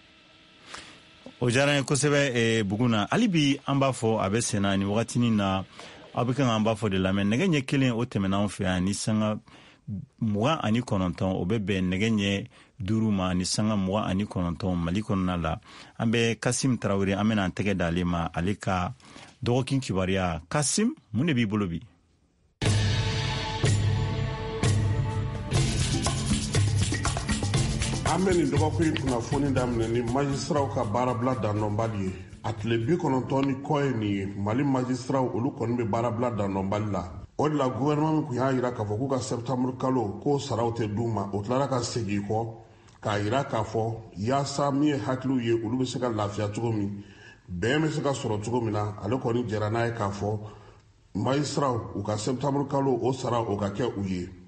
o diyara n ye kosɛbɛ Buguna hali bi an b'a fɔ a bɛ sen na nin wagatinin na aw bɛ kan an b'a fɔ de lamɛn nɛgɛ ɲɛ kelen o tɛmɛna an fɛ yan ni sanga mugan ani kɔnɔntɔn o bɛ bɛn nɛgɛ ɲɛ duuru ma ni sanga mugan ani kɔnɔntɔn Mali kɔnɔna la an bɛ Kasim Tarawele an bɛna an tɛgɛ da ale ma ale ka dɔgɔkin kibaruya Kasim mun de b'i bolo bi an bɛ nin dɔgɔkun kunnafoni daminɛ ni majisiraw ka baarabila dandɔnbali ye a tile bi kɔnɔntɔn ni kɔ ye nin ye Mali majisiraw olu kɔni bɛ baarabila dandɔnbali la o de la gouvernement kun y'a jira k'a fɔ k'u ka septembre kalo k'o saraw tɛ d'u ma o tilara ka segin kɔ k'a jira k'a fɔ yaasa min ye hakiliw ye olu bɛ se ka lafiya cogo min bɛn bɛ se ka sɔrɔ cogo min na ale kɔni jɛra n'a ye k'a fɔ majisiraw u ka septembre kalo o sara o ka kɛ u ye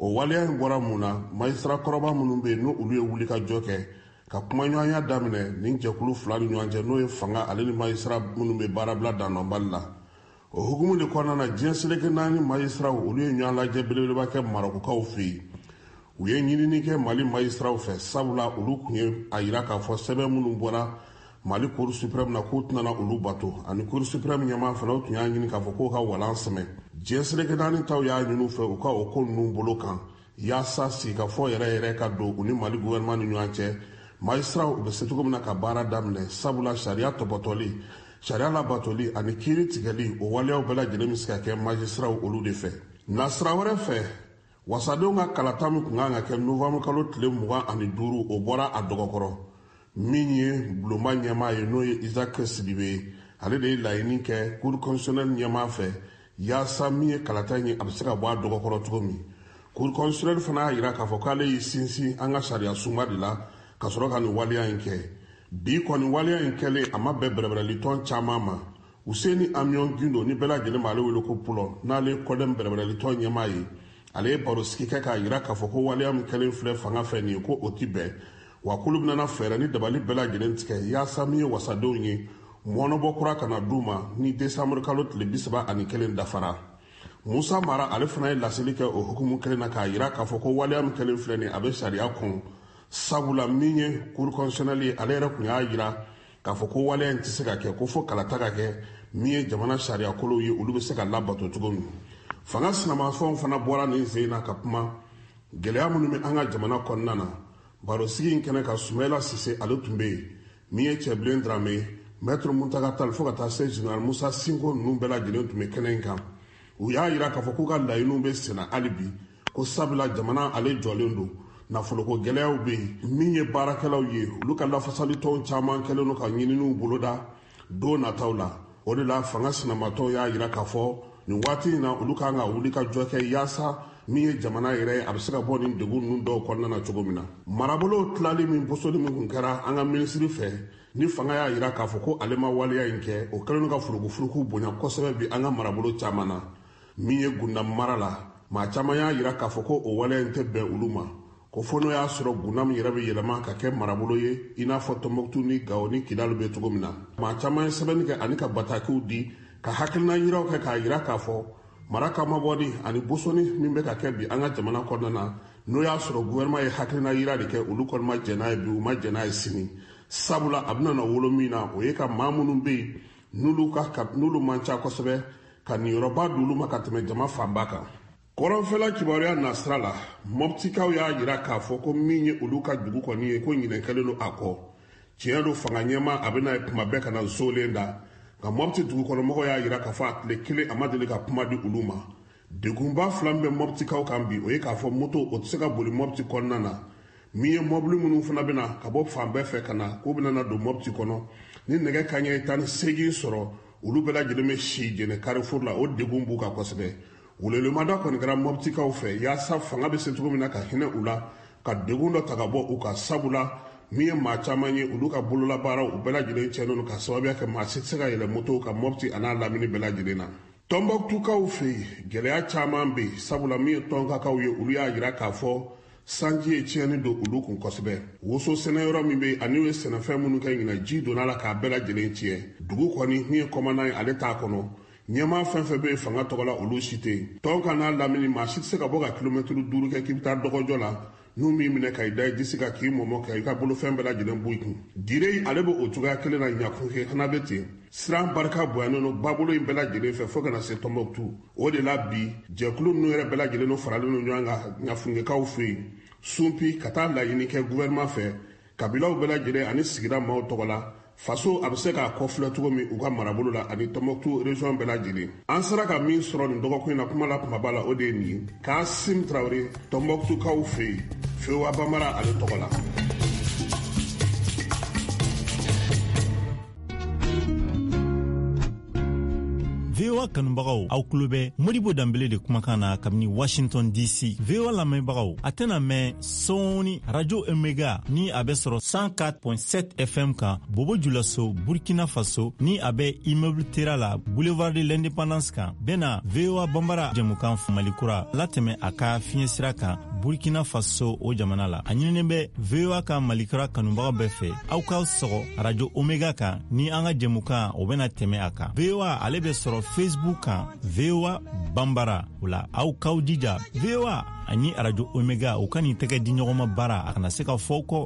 o waleya in bɔra mun na majistra kɔrɔba minnu bɛ n'o olu ye wuli ka jɔ kɛ ka kumaɲɔgɔnya daminɛ nin jɛkulu fila ni ɲɔgɔn cɛ n'o ye fanga ale ni majistra minnu bɛ baara bila dannɔbali la. o hukumu de kɔnɔna na diɲɛ seleke naani majistraw olu ye ɲɔgɔn lajɛ belebeleba kɛ marokokaw fɛ yen. u ye ɲinini kɛ mali majistraw fɛ sabula olu tun ye a yira k'a fɔ sɛbɛn minnu bɔra mali cour suprême na k'u tɛna olu bato ani cour suprême ɲɛmaa fana u tun y'a ɲini k'a fɔ k'u ka walan sɛmɛ. diɲɛ seleke naani taw y'a ɲini u fɛ u ka o ko ninnu bolo kan yaasa sigikafɔ yɛrɛ yɛrɛ ka don u ni mali gouvernement ni ɲɔgɔn cɛ majistraw u bɛ se cogo min na ka baara daminɛ sabula sariya tɔbɔtɔli sariya labatoli ani kiiri tigɛli o waleyaw bɛɛ lajɛlen bɛ se ka kɛ majistraw olu de fɛ. nasira wɛrɛ fɛ wasadenw ka kalata min tun kan ka kɛ novembre kalo tile mugan ani duuru o bɔra a dɔgɔkɔrɔ min ye bulonba ɲɛmaa ye n'o ye isaac sidibe ye ale de ye laɲini kɛ cour constitutionnelle ɲɛmaa fɛ yaasa min ye kalata in ye a bɛ se ka bɔ a dɔgɔkɔrɔ cogo min. cour constitutionnelle fana y'a jira k'a fɔ k'ale y'i sinsin an ka sariya sunba de la ka sɔrɔ ka nin waleya in kɛ. bi kɔni waleya in kɛlen a ma bɛn bɛrɛbɛrɛlitɔn caman ma. useni amion gindo ni bɛɛ lajɛlen b'ale wele ko pulɔ n'ale kɔdɛn bɛrɛbɛrɛlitɔn ɲɛmaa ye ale ye baro sigi kɛ k'a jira k'a fɔ ko waleya min kɛlen filɛ fanga fɛ nin ye ko o ti bɛn wa k'olu bɛna fɛɛrɛ ni dabali bɛɛ lajɛlen tigɛ yaasa min ye wasadenw ye mɔnɔbɔ kura kana d'u ma ni desanburu kalo tile bi saba ani kelen dafara. musa mara ale fana ye laseli kɛ o hukumu kelen na k'a jira k'a fɔ ko waleya min kɛlen filɛ nin a bɛ sariya kɔn sabula min ye cour constitutionnelle ye ale yɛrɛ tun y'a jira k'a fɔ ko waleya in tɛ se ka kɛ ko fo kalata ka kɛ min ye jamana sariya kolow ye olu bɛ se ka labato cogo min. fanga sinamafɛnw fana bɔra nin sen na ka kuma gɛlɛya minnu bɛ an ka jamana kɔnɔna na. baro sigi in kɛnɛ ka sumayila sise ale tun bɛ yen min ye cɛbilen darame maître muntaka tali fo ka taa se général musa sinko ninnu bɛɛ lajɛlen tun bɛ kɛnɛ in kan. u y'a jira k'a fɔ k'u ka laɲiniw bɛ senna hali bi ko sabula jamana ale jɔlen don nafoloko gɛlɛyaw bɛ yen min ye baarakɛlaw ye olu ka lafasalitɔnw caman kɛlen don ka ɲininiw boloda don nataw la. o de la fanga sinamatɔw y'a jira k'a fɔ nin waati in na olu kan ka wuli ka jɔ kɛ yaasa min ye jamana yɛrɛ ye a bɛ se ka bɔ nin degun ninnu dɔw kɔnɔna na cogo min na. marabolo tilali min bosoli min kun kɛra an ka minisiri fɛ ni fanga y'a jira k'a fɔ ko ale ma waleya in kɛ o kɛlen ka furugufurugu bonya kosɛbɛ bi an ka marabolo caman na min ye gunda mara la maa caman y'a jira k'a fɔ ko o waleya in tɛ bɛn olu ma ko fo n'o y'a sɔrɔ gunda min yɛrɛ bɛ yɛlɛma ka kɛ marabolo ye i n'a fɔ tɔnbɔkutu ni gawo ni kidali bɛ cogo min na. maa caman ye sɛbɛnni kɛ ani ka batakiw di ka hakilina yiraw kɛ k'a jira k'a fɔ mara ka mabɔdi ani bosoni min bɛ ka kɛ bi an ka jamana kɔnɔna na n'o y'a sɔrɔ gouvernement ye hakilina yira de kɛ olu kɔni ma jɛn n'a ye bi u ma jɛn n'a ye sini sabula a bɛna na wolo min na o ye ka maa minnu bɛ yen n'olu ka n'olu man ca kosɛbɛ ka niyɔrɔba di olu ma ka tɛmɛ jama fanba kan. kɔrɔnfɛla kibaruya nasira la mɔptikaw y'a jira k'a fɔ ko min ye olu ka dugu kɔni ye ko ɲinɛ kɛlen don a kɔ tiɲɛ don fanga ɲɛma a bɛna kuma bɛɛ ka na zolen da nka mɔpti dugukɔnɔmɔgɔw y'a jira k'a fɔ a tile kelen a ma deli ka kuma di olu ma. degunba fila min bɛ mɔptikaw kan bi o ye k'a fɔ moto o tɛ se ka boli mɔpti kɔnɔna na min ye mɔbili minnu fana bɛna ka bɔ fan bɛɛ fɛ ka na k'u bɛna na don mɔpti kɔnɔ ni nɛgɛ kaɲɛ tan ni seegin sɔrɔ olu bɛɛ lajɛlen bɛ si jɛnɛ carrefour la o degun b'u kan kosɛbɛ. welelemada kɔni kɛra mɔptikaw fɛ yaasa fanga bɛ se cogo min na ka hinɛ u la ka degun dɔ ta ka bɔ u ka sabula min ye maa caman ye olu ka bololabaaraw u bɛɛ lajɛlen cɛnnen don ka sababuya kɛ maa si tɛ se ka yɛlɛ moto ka mɔpti a n'a lamini bɛɛ lajɛlen na. tɔnbɔkutukaw fɛ yen gɛlɛya caman bɛ yen sabula min ye tɔnkakaw ye olu y'a jira k'a fɔ sanji ye tiɲɛni don olu kun kosɛbɛ. woso sɛnɛyɔrɔ min bɛ yen ani u ye sɛnɛfɛn minnu kɛ ɲinɛ ji donna la k'a bɛɛ lajɛlen tiɲɛ. dugu kɔni min ye kɔmanan ye ale t'a kɔnɔ ɲɛmaa fɛn fɛn bɛ yen fanga tɔgɔ la olu si tɛ yen. tɔn ka n'a lamini maa si tɛ se ka bɔ ka kilomɛtiri duuru kɛ k'i bɛ taa dɔgɔjɔ la n'u m'i minɛ ka i da i disi kan k'i mɔmɔ ka i ka bolofɛn bɛɛ lajɛlen bɔ i kun. dire ale bɛ o cogoya kelen na ɲakun kɛ fana bɛ ten. siran barika bonyanen don babolo in bɛɛ lajɛlen fɛ fo ka na se tɔnbɔkutu. o de la bi jɛkulu ninnu yɛrɛ bɛɛ lajɛlen faralen don ɲɔgɔn kan ɲafunkɛkaw fɛ yen sunpi ka taa laɲini kɛ gouvernement fɛ kabilaw bɛɛ lajɛlen ani sigida maaw tɔgɔ la faso a bɛ se k'a kɔfilɛ cogo min u ka marabolo la ani tɔnbɔkutu région bɛɛ lajɛlen. an sera ka min sɔrɔ nin dɔgɔkun in na kuma la kumaba la o de ye nin ye Kasim Traoré tɔnbɔkutukaw fɛ yen Fewa Bamara ale tɔgɔ la. V O A kanubagaw aw tulo bɛ Modibo Dambele de kumakan na kabini Washington D C. V O A lamɛnbagaw a tɛna mɛn sɔɔni Radio Omega ni a bɛ sɔrɔ cent quatre point sept F M kan Bobo Julaso Burkina Faso ni a bɛ immeuble Tera la Boulevard de l'Indépendance kan bɛna V O A Bambara jɛmukan Malikura latɛmɛ a ka fiɲɛ sira kan Burkina Faso o jamana la. A ɲininen bɛ V O A ka Malikura kanubaga bɛɛ fɛ aw ka sɔgɔ Radio Omega kan ni an ka jɛmukan o bɛna tɛmɛ a kan. V O A ale bɛ sɔrɔ Facebook kan V O A Bambara o la aw k'aw jija V O A ani Radio Omega o ka nin tɛgɛ di ɲɔgɔn ma baara a kana se ka fɔ kɔ.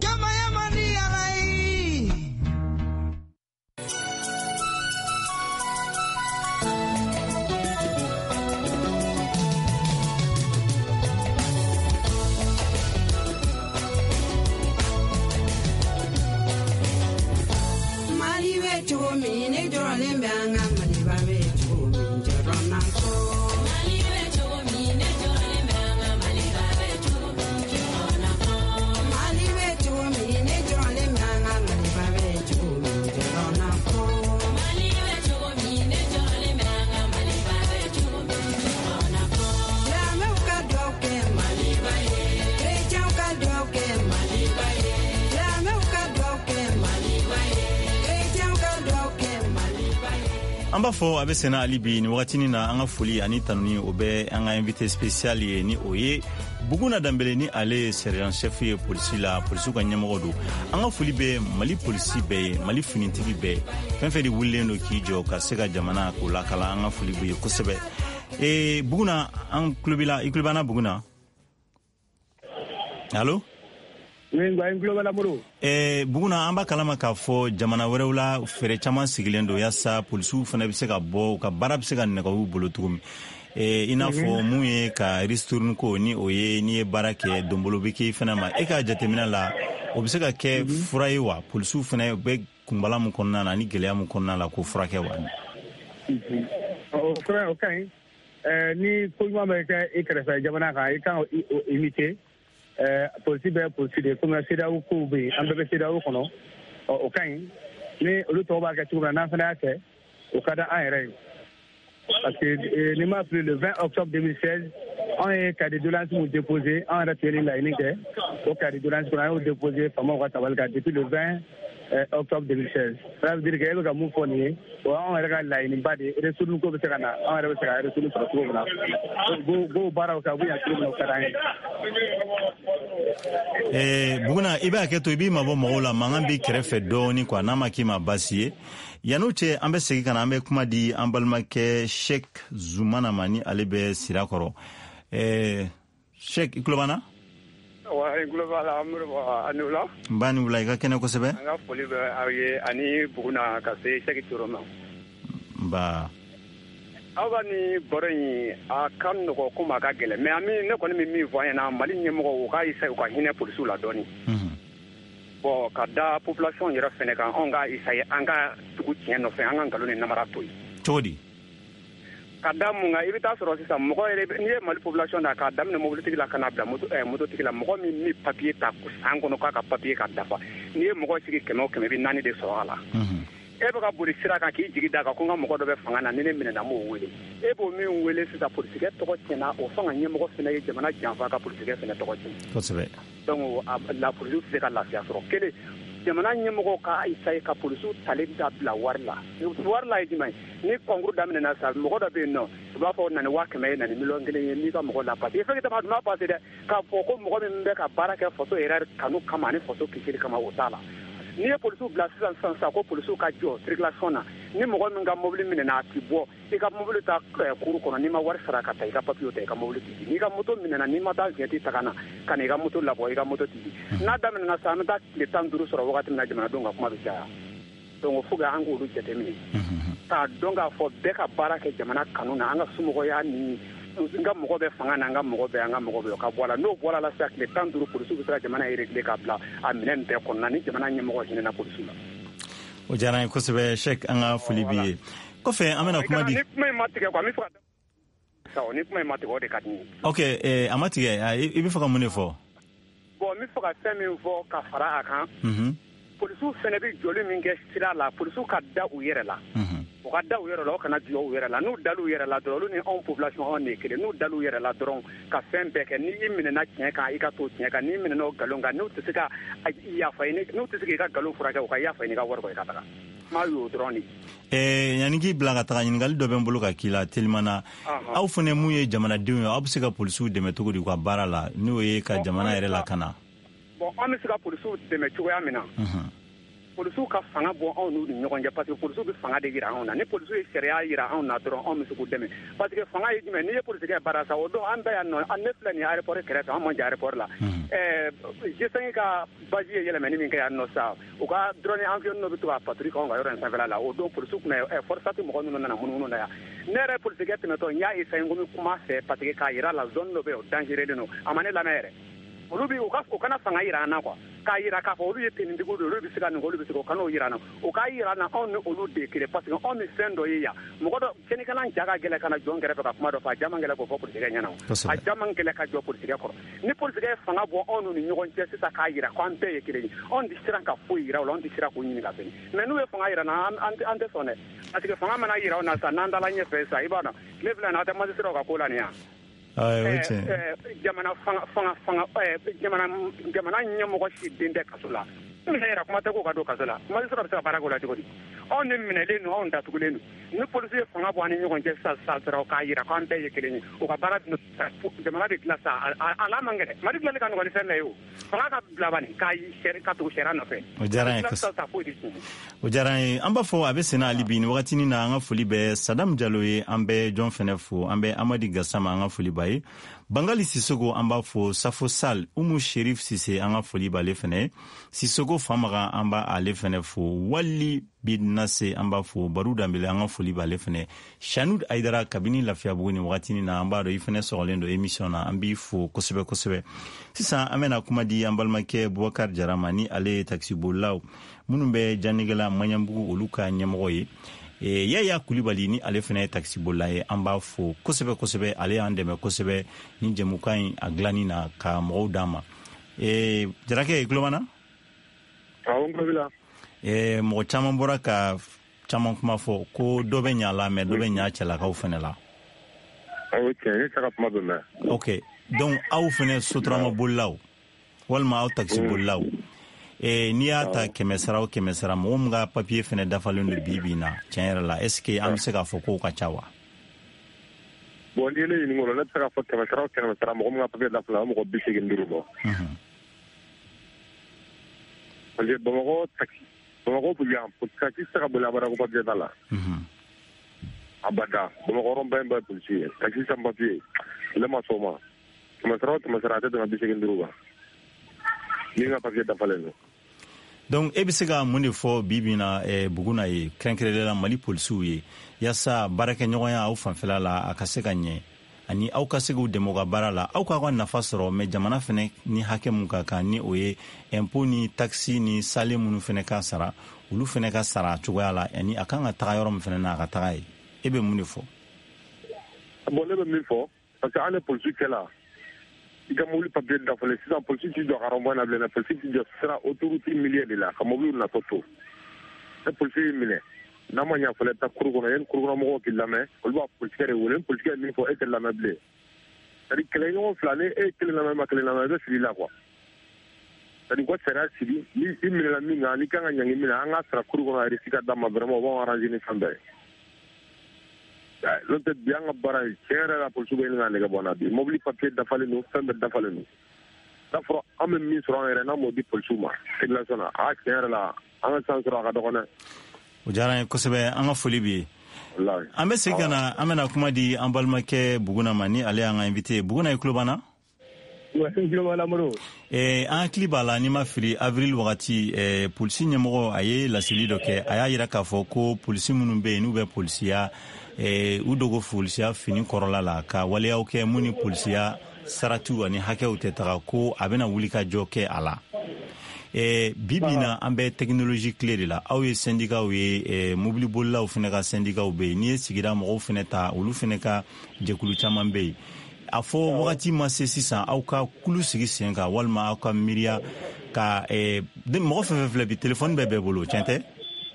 An b'a fɔ a bɛ sɛnɛ hali bi ni wagatinin na an ka foli ani tanuni o bɛ an ka invité spécial ye ni o ye Buguna Dambele ni ale ye sergent chef ye polisi la polisiw ka ɲɛmɔgɔ don. An ka foli bɛ Mali polisi bɛɛ ye Mali finitigi bɛɛ fɛn fɛn de wulilen don k'i jɔ ka se ka jamana k'o lakala an ka foli b'u ye kosɛbɛ. Eh, Buguna an tulo b'i la i tulo b'an na Buguna? Allo? Eh, Buguna an b'a kalama k'a fɔ jamana wɛrɛw la fɛɛrɛ caman sigilen don yaasa polisiw fana bɛ se ka bɔ u ka baara bɛ se ka nɛgɛ u bolo cogo min. Eh, i n'a fɔ mun ye ka ristourne ko ni o ye n'i ye baara kɛ donbolo bɛ k'i fana ma e ka jateminɛ la o bɛ se ka kɛ fura ye wa polisiw fana bɛ kunbala mun kɔnɔna na ani gɛlɛya mun kɔnɔna la k'o furakɛ wa? O fura o ka ɲi ni ko ɲuman bɛ kɛ i kɛrɛfɛ jamana kan i kan k'o imiter. Polisi bɛ polisi de comme C D A O kow bɛ yen an bɛɛ bɛ C D A O kɔnɔ o ka ɲi ni olu tɔw b'a kɛ cogo min na n'an fana y'a kɛ o ka di an yɛrɛ ye parce que ni m'a fili le vingt octobre deux mille seize an ye cahier de doléance mun déposé an yɛrɛ tun ye ni laɲini kɛ o cahier de doléance kɔnɔ an y'o déposé faamaw ka tabali kan depuis le vingt octobre deux mille seize ça veut dire que e bɛ ka mun fɔ nin ye o an yɛrɛ ka laɲiniba de ye retourne ko bɛ se ka na an yɛrɛ bɛ se ka retourne sɔrɔ cogo min na go baaraw kɛ u bɛ yan cogo min na o ka d'an ye. Eh, Buguna i b'a kɛ to i b'i mabɔ mɔgɔw la mankan b'i kɛrɛfɛ dɔɔni quoi n'a ma k'i ma baasi ye yan'o cɛ an bɛ segin ka na an bɛ kuma di an balimakɛ Sheikh Zumana ma ni ale bɛ sira kɔrɔ. Eh, Sheikh i tulo b'an na? Wa i tulo b'a la Amadu a ni wula. N b'a ni wula i ka kɛnɛ kosɛbɛ. An ka foli bɛ aw ye ani Buguna ka se Sheikh Toro ma. Nba. Aw ka ni baro in a ka nɔgɔ komi a ka gɛlɛn mais ami ne kɔni bɛ min fɔ an ɲɛna Mali ɲɛmɔgɔ u ka essayer u ka hinɛ polisiw la dɔɔni. Bon ka da population yɛrɛ fɛnɛ kan anw ka essayer an ka tugu tiɲɛ nɔfɛ an ka nkalon ni namara to yen. Cogo di? Ka da mun kan i bɛ taa sɔrɔ sisan mɔgɔ yɛrɛ n'i ye Mali population na k'a daminɛ mobilitigi la ka n'a bila moto mototigi la mɔgɔ min min papier ta san kɔnɔ k'a ka papier ka dafa n'i ye mɔgɔ sigi kɛmɛ o kɛmɛ i bɛ naani de sɔrɔ a la. E bɛ ka boli sira kan k'i jigi da kan ko n ka mɔgɔ dɔ bɛ fanga na ni ne minɛna m'o wele e b'o min wele sisan polisikɛ tɔgɔ tiɲɛna o fanga ɲɛmɔgɔ fana ye jamana janfa ka polisikɛ fana tɔgɔ tiɲɛ. Kosɛbɛ. Donc la polisiw tɛ se ka lafiya sɔrɔ kelen jamana ɲɛmɔgɔ ka essayer ka polisiw tali da bila wari la wari la ye jumɛn ye ni concours daminɛna sa mɔgɔ dɔ bɛ yen nɔ u b'a fɔ nani waa kɛmɛ ye nani miliyɔn kelen ye n'i ka mɔgɔ la passé effectivement dun b'a passé dɛ k'a fɔ ko mɔgɔ min bɛ ka baara kɛ faso yɛrɛ kanu kama ani faso kisiri kama o t'a la. N'i ye polisiw bila sisan sisan sisan ko polisiw ka jɔ circulation na ni mɔgɔ min ka mobili minɛna a ti bɔ i ka mobili ta kuru kɔnɔ n'i ma wari sara ka taa i ka papier ta i ka mobili ti n'i ka moto minɛna n'i ma taa vignette ta ka na ka na i ka moto labɔ i ka moto ti n'a daminɛna sa an bɛ taa tile tan duuru sɔrɔ wagati min na jamanadenw ka kuma bɛ caya donc fo ka an k'olu jateminɛ k'a dɔn k'a fɔ bɛɛ ka baara kɛ jamana kanu na an ka somɔgɔya ni n ka mɔgɔ bɛ fanga na an ka mɔgɔ bɛ an ka mɔgɔ bɛ ka bɔ a la n'o bɔra la sisan tile tan duuru polisiw bɛ se ka jamana réglé k'a bila a minɛn bɛɛ kɔnɔna ni jamana ɲɛmɔgɔ hinɛna polisiw la. O diyara n ye kosɛbɛ Sheikh an ka foli b'i ye kɔfɛ an bɛna kuma di. Ni kuma in ma tigɛ quoi n bɛ fɛ ka ni kuma in ma tigɛ o de ka di n ye. Ok eh, a ma tigɛ i bɛ fɛ ka mun de fɔ. Bon n bɛ fɛ ka fɛn min fɔ ka fara a kan polisiw fana bɛ jɔli min kɛ sira la polisiw ka da u yɛrɛ la o ka da u yɛrɛ la o kana jɔ u yɛrɛ la n'u dal'u yɛrɛ la dɔrɔn olu ni anw population anw de kelen n'u dal'u yɛrɛ la dɔrɔn ka fɛn bɛɛ kɛ ni i minɛna tiɲɛ kan i ka to tiɲɛ kan n'i minɛna o nkalon kan n'u tɛ se ka yafa n'u tɛ se k'i ka nkalon furakɛ u ka yafa n'i ka wari kɔ i ka taga maa y'o dɔrɔn de. Eh, yani k'i bila ka taga ɲininkali dɔ bɛ n bolo ka k'i la telimana aw fana mun ye jamanadenw ye aw bɛ se ka polisiw dɛmɛ cogo di u ka baara la n'o ye ka jamana yɛrɛ lakana. Bon an bɛ se ka polisiw dɛmɛ cogoya min na polisiw ka fanga bɔ anw n'u ni ɲɔgɔn cɛ parce que polisiw bɛ fanga de jira anw na ni polisiw ye sariya jira anw na dɔrɔn anw bɛ se k'u dɛmɛ parce que fanga ye jumɛn n'i ye polisikɛ baara sa o don an bɛɛ yan nɔ ne filɛ nin aéroport kɛrɛfɛ an man jan aéroport la G cinq ka base ye yɛlɛmɛni min kɛ yan nɔ sa u ka drone avion dɔ bɛ to ka patrouille kɛ anw ka yɔrɔ in sanfɛla la o don polisiw tun bɛ forçati mɔgɔ minnu nana munumunu na yan ne yɛrɛ polisikɛ tɛmɛtɔ n y'a essayé n ko n bɛ kuma fɛ parce que k'a jira la zone dɔ bɛ yen o dangereux don a ma ne lamɛn yɛrɛ olu bi u ka u kana fanga jira an na quoi k'a jira k'a fɔ olu ye tenitigiw de olu bɛ se ka nin olu bɛ se o kan'o jira an na o k'a jira an na anw ni olu de kelen parce que anw bɛ fɛn dɔ ye yan mɔgɔ dɔ cɛnikɛla ja ka gɛlɛn ka na jɔn kɛrɛfɛ ka kuma dɔ fɔ a ja man gɛlɛn k'o fɔ polisikɛ ɲɛna a ja man gɛlɛn ka jɔ polisikɛ kɔrɔ ni polisikɛ ye fanga bɔ anw n'u ni ɲɔgɔn cɛ sisan k'a jira k'an bɛɛ ye kelen ye anw tɛ siran ka foyi jira o la anw tɛ siran k'o ɲini ka fɛn mais n'u ye fanga jira na an tɛ sɔn dɛ parce que fanga mana jira anw na sisan n'an dala ɲɛfɛ sisan i b'a dɔn tile fila in na aw tɛ magistrat ka ko la nin yan. jamana fanga fanga fanga jamana jamana ɲɛmɔgɔ si den tɛ kaso la ne yɛrɛ kuma tɛ ko ka don kaso la magistrat bɛ se ka baara k'o la cogo di anw de minɛlen don anw datugulen don ni polisi ye fanga bɔ an ni ɲɔgɔn cɛ sisan sisan dɔrɔn k'a jira k'an bɛɛ ye kelen ye u ka baara jamana de dilan sisan a la man gɛlɛn mali dilanni ka nɔgɔn ni fɛn bɛɛ ye o fanga ka bila bani k'a ka tugu sariya nɔfɛ o diyara n ye o diyara n ye an b'a fɔ a bɛ senna hali bi nin wagatinin na an ka foli bɛ Sadam Jalo ye an bɛ jɔn fɛnɛ fo an bɛ Amadi Gassama an ka foli b'a ye Bangali Sisoko an b'a fɔ Safo Sal Umu Sherif Sise an ka foli b'ale fɛnɛ Sisoko Famaga an b'a ale fɛnɛ fo Wali Bidnase an b'a fɔ Baru Dambele an ka foli b'ale fɛnɛ Shanud Aidara kabini Lafiyabugu ni wagatinin na an b'a dɔn i fɛnɛ sɔgɔlen don émission na an b'i fo kosɛbɛ kosɛbɛ sisan an bɛna kuma di an balimakɛ Bubakar Jarama ni ale ye taxibolilaw minnu bɛ Janigela Maɲanbugu olu ka ɲɛmɔgɔ ye E, Yaya Kulibali ni ale fana ye taxibolila ye an b'a fo kosɛbɛ kosɛbɛ ale y'an dɛmɛ kosɛbɛ ni jɛmukan in a dilanni na ka mɔgɔw d'an ma e, Jarakɛ i tulo b'an na? Awɔ n tulo b'i la. E, mɔgɔ caman bɔra ka caman kuma fɔ ko dɔ bɛ ɲa la mais dɔ bɛ ɲa cɛlakaw fana la. Awɔ tiɲɛ ne tɛ ka kuma bɛ mɛn. Ok donc aw fana sotarama bolilaw walima aw taxibolilaw Eh, n'i y'a ta kɛmɛ sara o kɛmɛ sara mɔgɔ min ka papier fɛnɛ dafalen don bi bi na tiɲɛ yɛrɛ la est ce que an bɛ se k'a fɔ k'o ka ca wa? Bon n'i ye ne ɲininka o la ne bɛ se k'a fɔ kɛmɛ sara o kɛmɛ sara mɔgɔ min ka papier dafalen o mɔgɔ bi seegin duuru bɔ. Parce que Bamakɔ taxi Bamakɔ yan taxi tɛ se ka boli abada ko papier t'a la. Abada Bamakɔ rond-point in bɛɛ ye policier ye taxi sans papier ale ma sɔn o ma kɛmɛ sara o kɛmɛ sara a tɛ tɛmɛ bi seegin duuru kan. Ni ka papier dafalen don. Donc e bɛ se ka mun de fɔ bi bi na eh, Buguna ye kɛrɛnkɛrɛnnenya la Mali polisiw ye yaasa baarakɛɲɔgɔnya aw fanfɛla la a ka se ka ɲɛ ani aw ka se k'u dɛmɛ u ka baara la aw k'a ka nafa sɔrɔ mais jamana fɛnɛ ni hakɛ mun ka kan ni o ye impôt ni taxi ni sale minnu fɛnɛ ka sara olu fɛnɛ ka sara cogoya la ani a kan ka taga yɔrɔ min fɛnɛ na a ka taga ye e bɛ mun de fɔ? Bon ne bɛ min fɔ parce que an ni polisiw cɛla i ka mobili papier dafalen sisan polisi t'i jɔ ka rond-point na bilen dɛ polisi t'i jɔ sira autoroute milieu de la ka mobili natɔ to ni polisi y'i minɛ n'a ma ɲɛ fɔlɔ i bɛ taa kuru kɔnɔ yanni kurukɔnɔmɔgɔw k'i lamɛn olu b'a polisikɛ de wele ni polisikɛ ye min fɔ e tɛ lamɛn bilen c'est à dire kɛlɛɲɔgɔn fila ni e ye kelen lamɛn ma kelen lamɛn i bɛ sigi la quoi c'est à dire ko sariya sigi ni i minɛla min kan n'i kan ka ɲangi min na an ka sara kuru kɔnɔ a risque ka d'a ma vraiment o b'anw arranger ni fɛn bɛɛ ye. L'autre bi an ka baara ye tiɲɛ yɛrɛ la polisiw bɛ ɲini ka nɛgɛ bɔ n na bi mobili papier dafalen don fɛn bɛɛ dafalen don n'a fɔra an bɛ min sɔrɔ an yɛrɛ n'an m'o di polisiw ma circulation na a tiɲɛ yɛrɛ la an ka san sɔrɔ a ka dɔgɔ dɛ. O diyara n ye kosɛbɛ an ka foli b'i ye. An bɛ segin ka na an bɛna kuma di an balimakɛ Buguna ma ni ale y'an ka invité Buguna i tulo b'an na? Eh, an hakili b'a la n'i ma fili avril wagati eh, polisi ɲɛmɔgɔ a ye laseli dɔ kɛ a y'a jira k'a fɔ ko polisi minnu bɛ yen n'u bɛ polisiya eh, u dogo polisiya fini kɔrɔla la ka waleyaw kɛ mun ni polisiya saratiw ani hakɛw tɛ taga ko a bɛna wuli ka jɔ kɛ a la. Eh, bi bi na an bɛ technologie clé de la aw ye syndicaw ye eh, mobili bolilaw fɛnɛ ka syndicaw bɛ yen n'i ye sigida mɔgɔw fɛnɛ ta olu fɛnɛ ka jɛkulu caman bɛ yen. A fɔ wagati ma se sisan aw ka kulu sigi sen kan walima aw ka miiriya ka eh, mɔgɔ fɛn fɛn filɛ bi téléphone bɛɛ bɛɛ bolo tiɲɛ tɛ?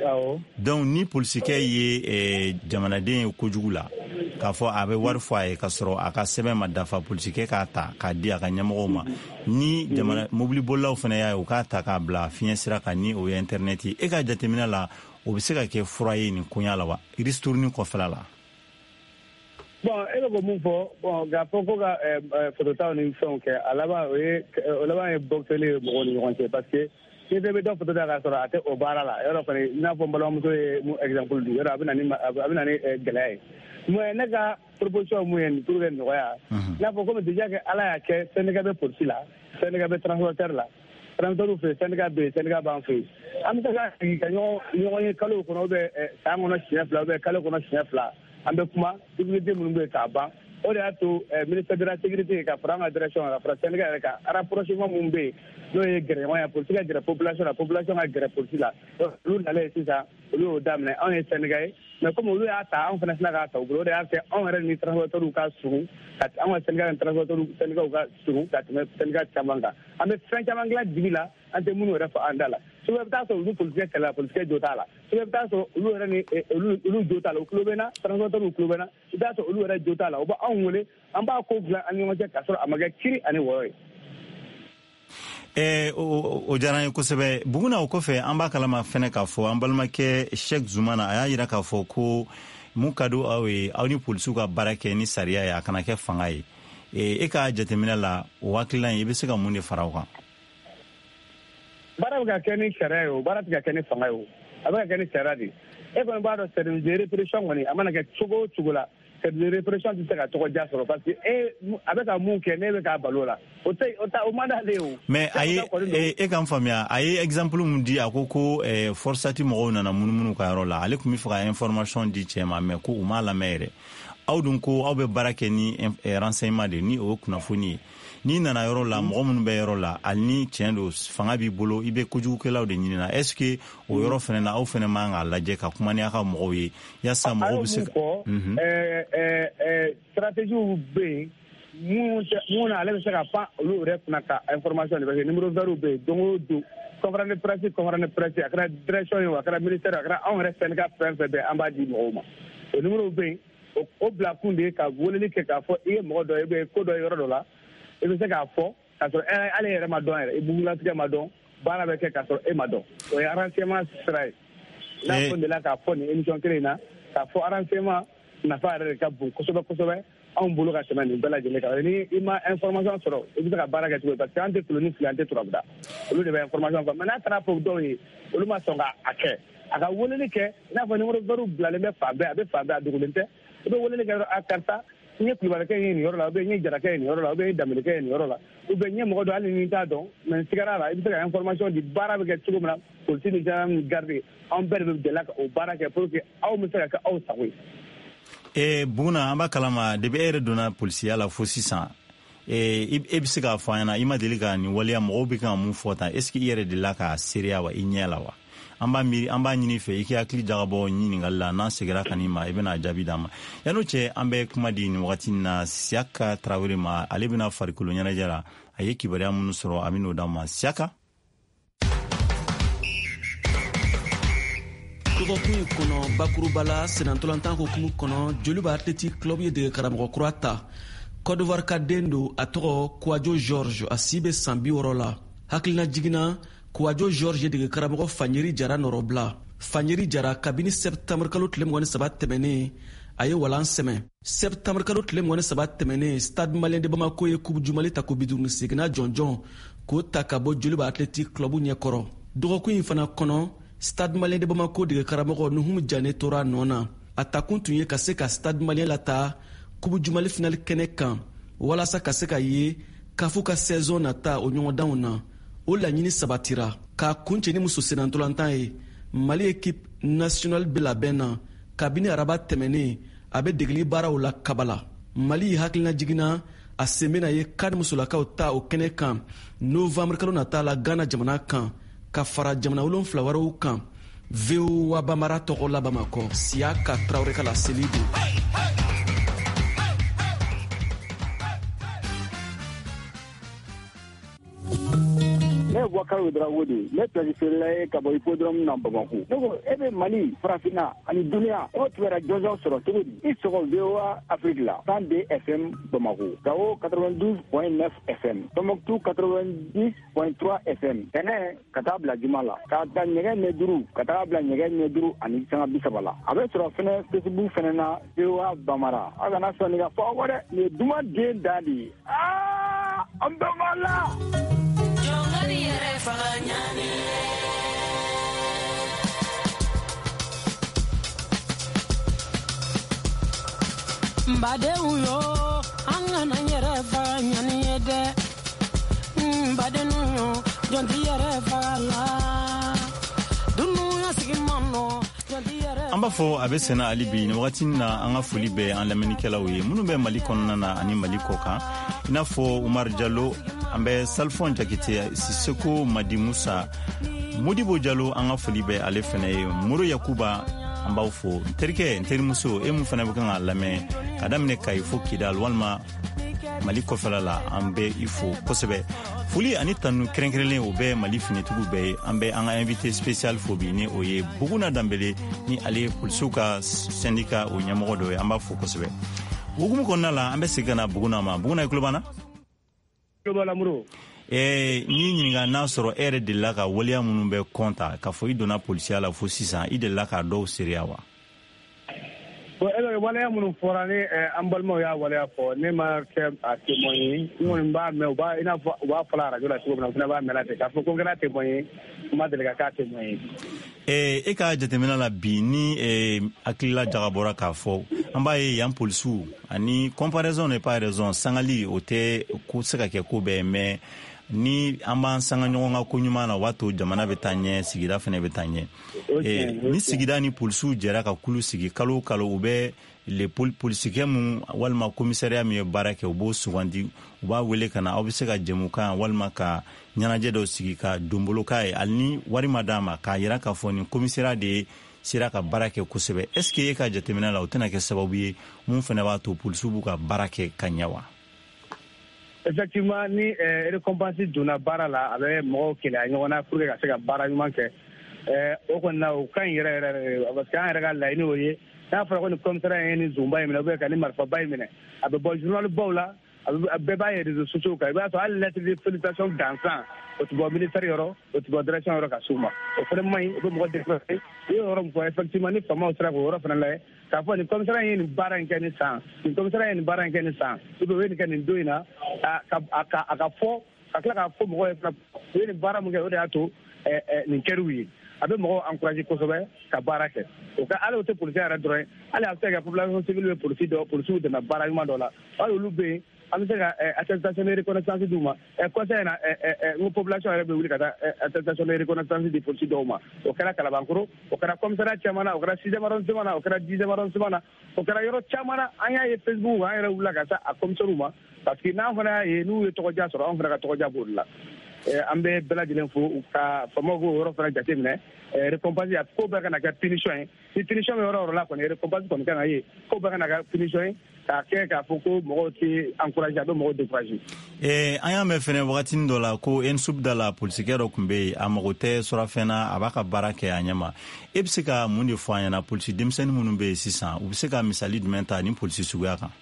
donc ni polisikɛ ye eh, jamanaden ye kojugu la k'a fɔ a bɛ wari fɔ a ye k'a sɔrɔ a ka sɛbɛn ma dafa polisikɛ k'a ta k'a di a ka ɲɛmɔgɔw ma ni jamana mobili bolilaw fana y'a ye u k'a ta k'a bila fiɲɛ sira kan ni o ye internet ye e ka jateminɛ la o bɛ se ka kɛ fura ye nin koɲa la wa ristourni kɔfɛla la. Bon, e bɛ ko mun fɔ bon k'a fɔ ko ka fototaw ni fɛnw kɛ a laban o ye o laban ye boxeli ye mɔgɔw ni ɲɔgɔn cɛ parce que ni bɛɛ bɛ dɔ foto ta k'a sɔrɔ a tɛ o baara la yɔrɔ kɔni i n'a fɔ n balimamuso ye mun exemple di yɔrɔ a bɛ na ni a bɛ na ni gɛlɛya ye mais ne ka proposition mun ye pour que nɔgɔya i n'a fɔ komi déjà que ala y'a kɛ syndicat bɛ polisi la syndicat bɛ transporteur la transporteur fɛ yen syndicat bɛ yen syndicat b'an fɛ yen an bɛ se ka sigi ka ɲɔgɔn ɲɔgɔn ye kalo kɔnɔ ou bien san kɔnɔ siɲɛ fila ou bien kalo kɔnɔ siɲɛ fila an bɛ kuma sécurité minnu bɛ yen k'a ban o de y'a to ministère de la sécurité ka fara an ka direction ka fara syndicat yɛrɛ kan rapprochement mun bɛ yen n'o ye gɛrɛɲɔgɔnya polisi ka gɛrɛ population la population ka gɛrɛ polisi la olu nalen sisan olu y'o daminɛ anw ye syndicat ye mais comme olu y'a ta anw fana sina k'a ta u bolo o de y'a kɛ anw yɛrɛ ni transporteurs ka surun ka anw ka syndicat ni transporteurs syndicats ka surun ka tɛmɛ syndicat caman kan an bɛ fɛn caman dilan dibi la an tɛ minnu yɛrɛ fɔ an da la souvent i bɛ taa sɔrɔ olu polisikɛ kɛlɛ la polisikɛ jo t'a la souvent i bɛ taa sɔrɔ olu yɛrɛ ni olu olu jo t'a la u tulo bɛ n na transporteurs tulo bɛ n na i bɛ taa sɔrɔ olu yɛrɛ jo t'a la u bɛ anw wele an b'a ko dilan an ni ɲɔgɔn cɛ k'a sɔrɔ a ma kɛ kiri ani wɔyɔ ye. Eh, o, o diyara n ye kosɛbɛ Buguna o kɔfɛ an b'a kalama fɛnɛ k'a fɔ an balimakɛ Sheikh Zumana a y'a jira k'a fɔ ko mun ka di aw ye aw ni polisiw ka baara kɛ ni sariya ye a kana kɛ fanga ye e, e ka jateminɛ la o hakilila i bɛ se ka mun de fara o kan. Baara bɛ ka kɛ ni sariya ye o baara tɛ ka kɛ ni fanga ye o a bɛ ka kɛ ni sariya de e kɔni b'a dɔn service de répression kɔni a mana kɛ cogo o cogo la service de répression tɛ se ka tɔgɔja sɔrɔ parce que e a bɛ ka mun kɛ ne bɛ k'a balo la o tɛ o ta o man d'ale ye o. mais a ye e, e ka n faamuya a ye exemple mun di a ko ko eh, forsati mɔgɔw nana munumunu ka yɔrɔ la ale tun bɛ fɛ ka information di cɛ ma mais ko u m'a lamɛn yɛrɛ aw dun ko aw bɛ baara kɛ ni eh, renseignement de ni o ye kunnafoni ye n'i nana yɔrɔ la mɔgɔ minnu bɛ yɔrɔ la hali ni tiɲɛ don fanga b'i bolo i bɛ kojugukɛlaw de ɲini na est ce que o yɔrɔ fana na aw fana man k'a lajɛ ka kuma ni aw ka mɔgɔw ye yaasa mɔgɔw bɛ se ka. stratégie bɛ yen mun na ale bɛ se ka pan olu yɛrɛ kunna ka information de parce que numéro vert bɛ yen don o don conférence de presse conférence de presse a kɛra direction ye o a kɛra ministère a kɛra anw yɛrɛ syndicat fɛn fɛn bɛ an b'a di mɔgɔw ma o numéro bɛ yen o bila kun de ye ka weleli kɛ k'a fɔ i ye mɔgɔ dɔ ye bɛ ko dɔ ye yɔrɔ dɔ la i bɛ se k'a fɔ k'a sɔrɔ ale yɛrɛ ma dɔn yɛrɛ i bugulatigɛ ma dɔn baara bɛ kɛ k'a sɔrɔ e ma dɔn o ye renseignement sira ye n'a fɔ de la k'a fɔ nin émission kelen in na k'a fɔ renseignement nafa yɛrɛ de ka bon kosɛbɛ kosɛbɛ anw bolo ka tɛmɛ nin bɛɛ lajɛlen kan ni i ma information sɔrɔ i bɛ se ka baara kɛ cogo parce que an tɛ tuloni fili an tɛ turabuda olu de bɛ information fɔ mais n'a taara fɔ dɔw ye olu ma sɔn k'a kɛ a ka weleli kɛ i n'a fɔ numéro vert bilalen bɛ fan bɛɛ a bɛ fan bɛɛ a dogolen tɛ i bɛ weleli kɛ a karisa n ye kulubalikɛ ye nin yɔrɔ la ou bien n ye jarakɛ ye nin yɔrɔ la ou bien n ye danbelikɛ ye nin yɔrɔ la ou bien n ye mɔgɔ dɔ hali ni n t'a dɔn mais n sigara la i bɛ se ka information di baara bɛ kɛ cogo min na polisi ni gendarme ni garde anw bɛɛ de bɛ deli ka o baara kɛ pour que aw bɛ se ka kɛ aw sago ye. Eh, Buguna an b'a kalama depuis e yɛrɛ donna polisiya la fo sisan eh, e bɛ se k'a fɔ an ɲɛna i ma deli ka nin waleya mɔgɔw bɛ kan ka mun fɔ tan est ce que i yɛrɛ delila k'a seereya wa i ɲɛ la wa an b'a miiri an b'a ɲini fɛ i k'i hakili jagabɔ ɲininkali la n'an segira ka n'i ma i bɛna jaabi d'an ma yan'o cɛ an bɛ kuma di nin wagati in na Siyaka Tarawele ma ale bɛna farikolo ɲɛnajɛ la a ye kibaruya minnu sɔrɔ a bɛn'o d'an ma Siyaka. dɔgɔkun in kɔnɔ bakuruba la senatɔlantan hokumu kɔnɔ joliba athletic club ye dege karamɔgɔ kura ta Côte d'Ivoire ka den don a tɔgɔ Kouadio George a si bɛ san bi wɔɔrɔ la hakilina jiginna Kouadio George ye dege karamɔgɔ Fanyeri Jara nɔrɔbila Fanyeri Jara kabini septembre kalo tile mugan ni saba tɛmɛnen a ye walan sɛmɛ septembre kalo tile mugan ni saba tɛmɛnen Stade Malien de Bamako ye coupe du Mali ta ko biduruni seginna jɔnjɔn k'o ta ka bɔ joliba athletic club ɲɛkɔrɔ dɔgɔkun in fana kɔnɔ Stade Malien de Bamako dege karamɔgɔ Nuhum Jane tora nɔ na a takun tun ye ka se ka Stade Malien lata coupe du Mali finale kɛnɛ kan walasa ka se ka ye kafu ka saison nata o ɲɔgɔndanw na o laɲini sabatira k'a kun cɛ ni muso senatɔlantan ye Mali équipe nationale bɛ labɛn na kabini araba tɛmɛnen a bɛ degeli baaraw la kabala Mali hakilina jiginna a sen bɛna ye kadi musolakaw ta o kɛnɛ kan novembre kalo nata la Ghana jamana kan ka fara jamana wolonfila wɛrɛw kan V O A Bamara tɔgɔ la Bamakɔ Siyaka Tarawele ka laseli don. Ne Wakaro Drawodi, let us say Kabodrom number one. No, every money, Frafina, and Dunia, what were a Jojo Sorotudi, it's all Dewa Africa, Sunday F M Bamako, Gao ninety-two point nine F M, Tomoktu ninety point three F M, Tene, Katabla Jumala, Kata Negen Nedru, Katabla Negen Nedru, and Isanga Bisabala. Avesra Fene, Facebook Fenena, Dewa Bamara, Agana Sonia forward, the Duma Jane Daddy. Ah, Ambamala! Mbade uyo angana nyere fa nyani yede mbade nuyo jonti yere fa la dunu yasigimano an b'a fɔ a bɛ sɛnɛ hali bi nin wagati na an ka foli bɛ an lamɛnnikɛlaw ye minnu bɛ mali kɔnɔna na ani mali kɔ kan i n'a fɔ Umar Jalo, an bɛ Salfon Jakite, Siseko Madi Musa, Modibo Jalo, an ka foli bɛ ale fɛnɛ ye, Moro Yakuba, an b'aw fo n terikɛ n terimuso e mun fɛnɛ bɛ kan ka lamɛn ka daminɛ Kayi fo Kidal walima Mali kɔfɛla la an bɛ i fo kosɛbɛ. Foli ani tanu kɛrɛnkɛrɛnlen o bɛ Mali finitigiw bɛɛ ye. An bɛ an ka invité spécial fo bi ni o ye Buguna Danbele ni ale ye polisiw ka syndicat o ɲɛmɔgɔ dɔ ye. An b'a fo kosɛbɛ. Hukumu kɔnɔna la an bɛ segin ka na Buguna ma. Buguna i tulo b'an na? Tulo b'ala Moro. Eh, ni ɲininka n'a sɔrɔ e yɛrɛ delila ka waleya minnu bɛ kɔnta k'a fɔ i donna polisiya la fo sisan i delila k'a dɔw seereya wa? Bon, e bɛ waleya minnu fɔra ni an balimaw y'a waleya fɔ ne ma kɛ a témoin ye n kɔni b'a mɛn u b'a i n'a fɔ u b'a fɔ la radio la cogo min na n fana b'a mɛn ten k'a fɔ ko n kɛra témoin ye n ma deli ka k'a témoin ye. Eh, e ka jateminɛ la bi ni eh, hakilila jagabɔra k'a fɔ an b'a ye yan polisiw ani comparaison n'est pas raison sangali o tɛ ko se ka kɛ ko bɛɛ mais ni an b'an sanga ɲɔgɔn ka ko ɲuman na o b'a to jamana bɛ taa ɲɛ sigida fana bɛ taa ɲɛ eh, ni sigida ni polisiw jɛra ka kulu sigi kalo o kalo u bɛ le polisikɛ mun walima commissariat min ye baara kɛ u b'o sugandi u b'a wele ka na aw bɛ se ka jɛmukan walima ka ɲɛnajɛ dɔw sigi ka donbolo k'a ye hali ni wari ma d'a ma k'a jira k'a fɔ nin commissariat de ye sera ka baara kɛ kosɛbɛ est ce que e ka jateminɛ la o tɛna kɛ sababu ye mun fana b'a to polisiw b'u ka baara kɛ ka ɲɛ wa? Effectivement, ni récompense donna baara la a bɛ mɔgɔw kɛlɛ ɲɔgɔn na pour que ka se ka baara ɲuman kɛ o kɔni na o ka ɲi yɛrɛ yɛrɛ parce que an yɛrɛ ka laɲini o ye n'a fɔra ko ni commissariat ye ni zunba in minɛ ou bien ka ni marifaba in minɛ a bɛ bɔ journal baw la a bɛɛ b'a ye réseaux sociaux kan i b'a sɔrɔ hali lettre de félicitation gansan o tɛ bɔ ministère yɔrɔ o tɛ bɔ direction yɔrɔ ka s'u ma o fana man ɲi o bɛ mɔgɔ décourager i y'o yɔrɔ min fɔ effectivement ni faamaw sera k'o yɔrɔ fana lajɛ k'a fɔ nin commissariat ye nin baara in kɛ nin san nin commissariat ye nin baara in kɛ nin san ou bien o ye nin kɛ nin don in na a ka a ka a ka fɔ ka tila k'a fɔ mɔgɔw ye fana o ye nin baara min kɛ o de y'a to nin kɛr'u ye a bɛ mɔgɔw encourager kosɛbɛ ka baara kɛ o ka hali o tɛ polisiya yɛrɛ dɔrɔn ye hali a bɛ se ka kɛ population civile bɛ polisi dɔ polisiw dɛmɛ baara ɲuman dɔ la hali olu bɛ yen an bɛ se ka attestation de reconnaissance d'u ma conseil na n ko population yɛrɛ bɛ wuli ka taa attestation de reconnaissance di polisi dɔw ma o kɛra Kalabankoro o kɛra commissariat caman na o kɛra sixième arrondissement na o kɛra dixième arrondissement na o kɛra yɔrɔ caman na an y'a ye Facebook an yɛrɛ wulila ka taa a commissaires ma parce que n'an fana y'a ye n'u ye tɔgɔdiya sɔrɔ an fana ka tɔgɔdiya b'o de la an bɛ bɛɛ lajɛlen fo ka faamaw k'o yɔrɔ fana jateminɛ récompense a ko bɛɛ kana kɛ punition ye ni punition bɛ yɔrɔ o yɔrɔ la kɔni récompense kɔni kan ka ye ko bɛɛ kana kɛ punition ye k'a kɛ k'a fɔ ko mɔgɔw tɛ encourager a bɛ mɔgɔw décourager. an y'a mɛn fɛnɛ wagatinin dɔ la ko ensub da la polisikɛ dɔ tun bɛ yen a mago tɛ surafɛn na a b'a ka baara kɛ a ɲɛ ma e bɛ se ka mun de fɔ an ɲɛna polisi denmisɛnnin minnu bɛ yen sisan u bɛ se ka misali jumɛn ta ni polisi suguya kan?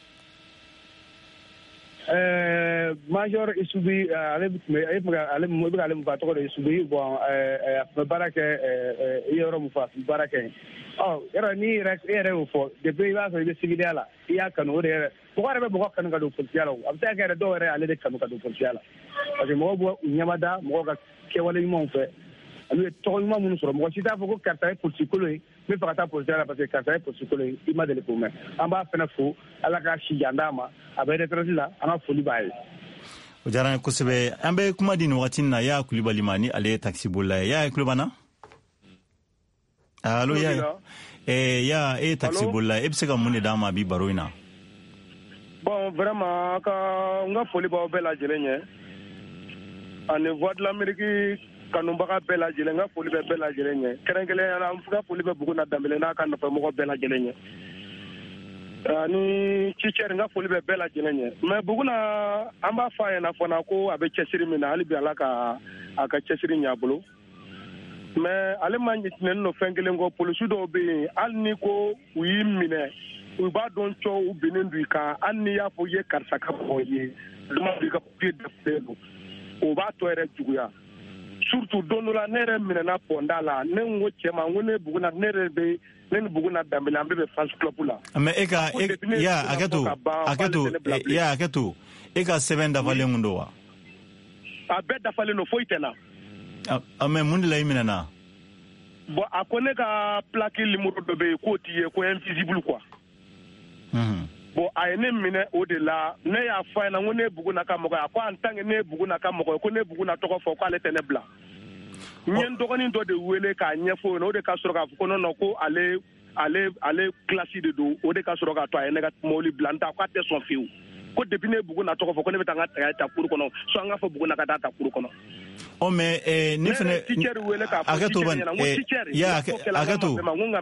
Major Isubi ale ale mo be ale mo fa tɔgɔ de Isubi bon a tun bɛ baara kɛ i yɔrɔ min fɔ a tun bɛ baara kɛ ɔ yɔrɔ ni yɛrɛ e yɛrɛ y'o fɔ depuis i b'a sɔrɔ i bɛ civiliya la i y'a kanu o de yɛrɛ mɔgɔ yɛrɛ bɛ mɔgɔ kanu ka don polisiya la a bɛ se ka kɛ yɛrɛ dɔw yɛrɛ ale de kanu ka don polisiya la parce que mɔgɔw bɛ u ɲɛmada mɔgɔw ka kɛwale ɲumanw fɛ olu ye tɔgɔ ɲuman minnu sɔrɔ mɔgɔ si t'a fɔ ko karisa ye polisikolo ye n bɛ fɛ ka taa polisiya la parce que karisa ye polisikolo ye i ma deli k'o mɛn an b'a fana fo ala ka si jan d'a ma a bɛ retraite la an ka foli b'a ye. O diyara n ye kosɛbɛ an bɛ kuma di nin wagati na Yaya Kulibali ma ni ale ye taxi bolila ye Yaya kulo b'an na? Allo Yaya eh Yaya e ye taxi bolila e bɛ se ka mun de d'an ma bi baro in na? Bon vraiment ka n ka foli b'aw bɛɛ lajɛlen ye ani voix de l'Amérique kanubaga bɛɛ lajɛlen n ka foli bɛ bɛɛ lajɛlen ye kɛrɛnkɛrɛnnenya la n ka foli bɛ Buguna Danbele n'a ka nɔfɛmɔgɔ bɛɛ lajɛlen ye ani Cicɛri n ka foli bɛ bɛɛ lajɛlen ye mais Buguna an b'a fɔ a ɲɛna fana ko a bɛ cɛsiri min na hali bi ala ka a ka cɛsiri ɲ'a bolo mais ale ma ɲitinɛni no fɛn kelen kɔ polisi dɔw bɛ yen hali ni ko u y'i minɛ u b'a dɔn cɔ u binnen do i kan hali ni y'a fɔ i ye karisa ka mɔgɔ ye dama i ka papier dafalen do o b'a tɔ yɛrɛ juguya surtout don dɔ la ne yɛrɛ minɛna pɔnda la ne n ko cɛ ma n ko ne Buguna ne yɛrɛ bɛ ne ni Buguna Dambele an bɛɛ bɛ fans club la mais e ka ya hakɛto hakɛto ya hakɛto e ka sɛbɛn dafalen mun do wa a bɛɛ dafalen do foyi tɛ na a mais mun de la i minɛna bon a ko ne ka plaque numéro dɔ bɛ yen k'o t'i ye ko invisible quoi bon a ye ne minɛ o de la ne y'a fɔ a ɲɛna ko ne Buguna ka mɔgɔ ye a ko en tant que ne Buguna ka mɔgɔ ye ko ne Buguna tɔgɔ fɔ k'ale tɛ ne bila n ye n dɔgɔnin dɔ de wele k'a ɲɛfɔ o ɲɛna o de ka sɔrɔ k'a fɔ ko non non ko ale ale ale classe de don o de ka sɔrɔ k'a to a ye ne ka mobili bila n ta k'a tɛ sɔn fiyewu ko depuis ne Buguna tɔgɔ fɔ ko ne bɛ taa n ka tagaya ta cour kɔnɔ soit n ka fɔ Buguna ka taa ta cour kɔnɔ. Oh mais eh ni fene akato ban ya akato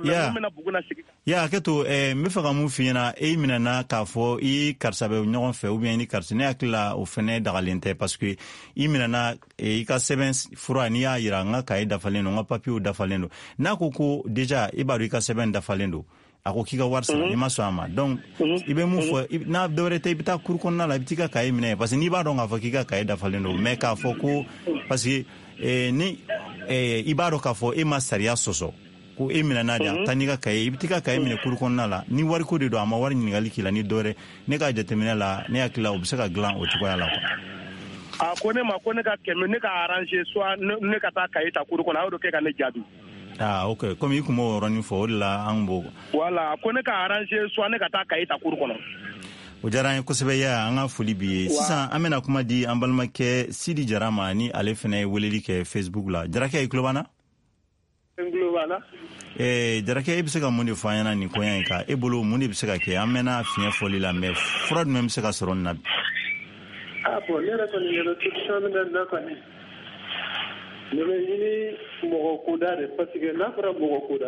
ya akato eh me faga mu fina e minana ka fo i karsabe ɲɔgɔn fɛ ou bien ni karsine akila o fene dagalente parce que i minana e i ka seven fura ni ya yira nga ka e dafalen no nga papier dafalen do na ko ko déjà i ba ri ka seven dafalen do ako kika warsa ni maso ama donc ibe mu fo na dore te bita kur konna la bitika ka e minɛ parce que ni ba do nga fo kika ka e dafalen do mais ka fo ko parce que eh, ni eh, i b'a dɔn k'a fɔ e ma sariya sɔsɔ ko e minɛna de a taa n'i ka kaye i bɛ t'i ka kaye minɛ kuru kɔnɔna la ni wariko de don a ma wari ɲininkali k'i la ni dɔ wɛrɛ ne ka jateminɛ la ne hakili la o bɛ se ka dilan o cogoya la quoi. a ko ne ma ko ne ka kɛmɛ ne ka arranger soit ne ka taa kaye ta kuru kɔnɔ a y'o de kɛ ka ne jaabi. ah ok comme i kun b'o yɔrɔnin fɔ o de la an b'o. voilà ko ne ka arranger soit ne ka taa kaye ta kuru kɔnɔ. o diyara an ye kosɛbɛ ya an ka foli bi ye sisan an bɛna kuma di an balimakɛ Sidi Jara ma ni ale fana ye weleli kɛ Facebook la Jarakɛ i tulo b'an na. n tulo b'an na. ɛɛ Jarakɛ e bɛ se ka mun de fɔ an ɲɛna nin koɲɛ in kan e bolo mun de bɛ se ka kɛ an mɛnna fiɲɛ fɔli la mais fura jumɛn bɛ se ka sɔrɔ nin na. ah bon ne yɛrɛ kɔni yɛrɛ solution min na kɔni ne bɛ ɲini mɔgɔ koda de parce que n'a fɔra mɔgɔ koda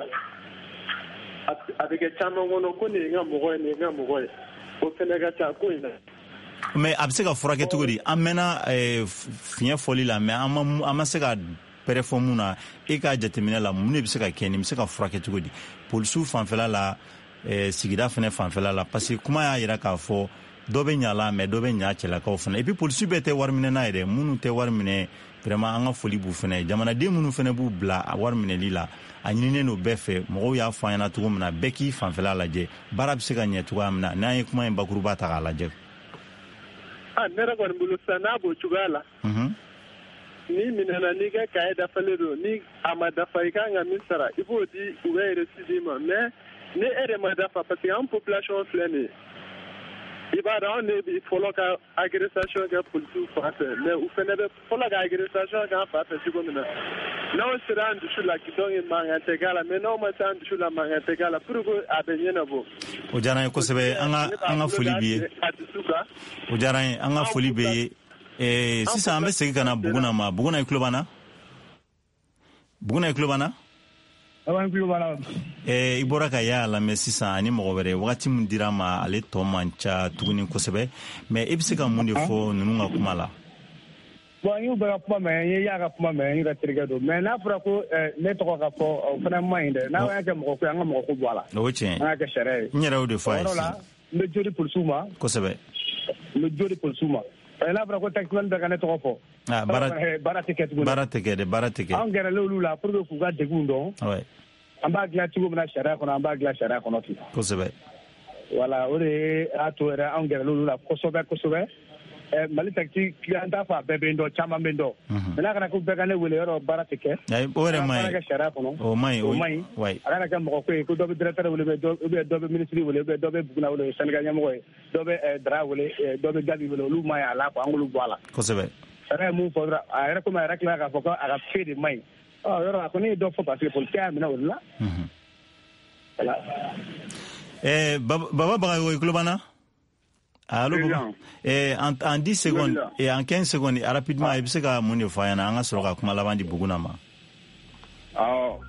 a bɛ kɛ caman kɔnɔ ko nin ye n ka mɔgɔ ye nin ye n ka mɔgɔ ye. o fɛnɛ ka ca ko in na. mais a bɛ se ka furakɛ cogo di an mɛnna fiɲɛ fɔli la mais an ma an ma se ka pɛrɛ fɔ mun na e ka jateminɛ la mun de bɛ se ka kɛ nin bɛ se ka furakɛ cogo di polisiw fanfɛla la sigida fɛnɛ fanfɛla la parce que kuma y'a yira k'a fɔ dɔ bɛ ɲa la mais dɔ bɛ ɲa cɛlakaw fana et puis polisiw bɛɛ tɛ wari minɛna yɛrɛ minnu tɛ wari minɛ vraiment an ka foli b'u fɛnɛ jamanaden minnu fɛnɛ b'u bila a wari minɛli la a ɲininen no bɛɛ fɛ mɔgɔw y'a fɔ an ɲɛna cogo min na bɛɛ k'i fanfɛla lajɛ baara bɛ se ka ɲɛ cogoya min na n'an ye kuma in bakuruba ta k'a lajɛ. ah ne yɛrɛ kɔni bolo sisan n'a b'o cogoya la. n'i minɛna n'i ka kaye dafalen don ni a ma dafa i kan ka min sara i b'o di u bɛ reçu d'i ma mais ni e de ma dafa parce que an population filɛ nin ye i b'a dɔn anw de bi fɔlɔ ka agressation kɛ polisiw fan fɛ mais u fɛnɛ bɛ fɔlɔ ka agressation kɛ an fan fɛ cogo min na n'aw sera an dusu la donc mankan tɛ k'a la mais n'aw ma se an dusu la mankan tɛ k'a la pour que a bɛ ɲɛnabɔ. o diyara n ye kosɛbɛ an ka an ka foli b'i ye o diyara n ye an ka foli b'i ye ɛɛ sisan an bɛ segin ka na Buguna ma Buguna i tulo b'an na Buguna i tulo b'an na. Eh, i bɔra ka y'a lamɛn sisan ani mɔgɔ wɛrɛ wagati min dira ma ale tɔ man ca tuguni kosɛbɛ mais e bɛ se ka mun de fɔ ninnu ka kuma la. bon n y'u bɛɛ ka kuma mɛn n ye y'a ka kuma mɛn n y'u ka terikɛ don mais n'a fɔra ko ne tɔgɔ ka fɔ o fana ma ɲi dɛ n'a y'a kɛ mɔgɔ ko ye an ka mɔgɔ ko bɔ a la. o tiɲɛ an k'a kɛ sariya ye. n yɛrɛ y'o de fɔ a ye sisan. o yɔrɔ la n bɛ jodi polisiw ma. kosɛbɛ. n bɛ jodi polisiw ma. n'a fɔra ko taximani bɛ ka ne tɔgɔ fɔ. ah baara baara tɛ kɛ tuguni. baara tɛ kɛ dɛ baara tɛ kɛ. anw gɛrɛla olu la pour que k'u ka degun dɔn. an b'a dilan cogo min na sariya kɔnɔ an b'a dilan sariya kɔnɔ ten. kosɛbɛ. voilà o de y'a to yɛrɛ anw gɛrɛla olu la kosɛbɛ kosɛbɛ. ɛ mali taxi an t'a fɔ a bɛɛ bɛ n dɔn caman bɛ n dɔn. mais n'a kana ko bɛɛ ka ne wele yɔrɔ baara tɛ kɛ. o yɛrɛ ma ɲi. a kana kɛ sariya kɔnɔ. o ma ɲi o ma ɲi. a kana kɛ mɔgɔ ko ye ko dɔ bɛ directeur wele ubiyɛn dɔ bɛ ministre wele ubiyɛn dɔ bɛ Buguna wele syndicat ɲɛmɔgɔ ye dɔ bɛ Dara wele dɔ bɛ Gabi wele olu ma ɲi a la quoi an k'olu bɔ a la. kosɛbɛ. sariya ye mun fɔ dɔrɔn a yɛrɛ komi a yɛrɛ tilala k'a fɔ ko a ka fait de ma ɲi. ɔ yɔrɔ a kɔni ye dɔ fɔ parce que policier y'a minɛ o de la. Voilà. Eh, Baba Bagayogo i tulo b'an na. Allo Baba. Eh, en, en dix secondes et en quinze secondes rapidement i bɛ se ka mun de fɔ an ɲɛna an ka sɔrɔ ka kuma laban di Buguna ma. awɔ.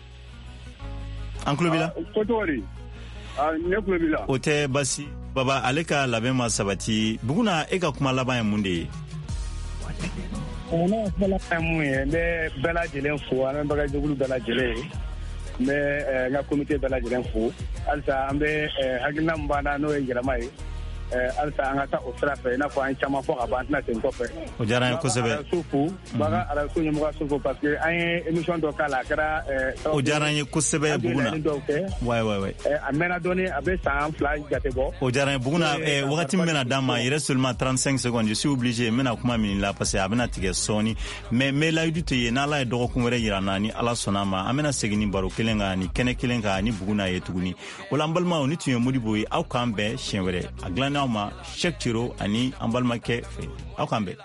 an tulo b'i la. ko cogo di. ne tulo b'i la. o tɛ basi Baba ale ka labɛn ma sabati Buguna e ka kuma laban ye mun de ye. On a fait la famille, mais Bella Jelenfo, un bagage de Bella Jelé, mais la comité Bella Jelenfo, Alsa, Ambe, Hagnam Bana, no Yelamai. Alsa an ka taa o sira fɛ i n'a fɔ an caman fɔ ka ban an tɛna segin kɔfɛ. O diyara n ye kosɛbɛ. Baga Sufu, Baga Araso ɲɛmɔgɔ Sufu parce que an ye émission dɔ k'a la a kɛra. O diyara n ye kosɛbɛ Buguna. Wayi wayi wayi. A mɛnna dɔɔni a bɛ san fila jate bɔ. O diyara n ye Buguna wagati min bɛna d'an ma il reste seulement trente-cinq secondes je suis obligé n bɛna kuma min la parce que a bɛna tigɛ sɔɔni mais n bɛ layidu tɛ yen n'Ala ye dɔgɔkun wɛrɛ yira n na ni Ala sɔnna a ma an bɛna segin ni baro kelen kan ni kɛnɛ kelen kan ni Buguna ye tuguni. O la n balimaw ni tun ye Modibo ye aw k'an bɛn siɲɛ wɛrɛ a dilanna aw ma Cheikh Tiro ani an balimakɛ fɛ aw k'an bɛn.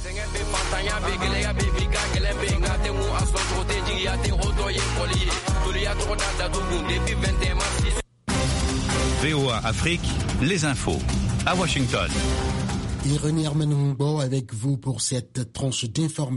V O A Afrique, les infos à Washington. Irénée Armenongbo avec vous pour cette tranche d'information.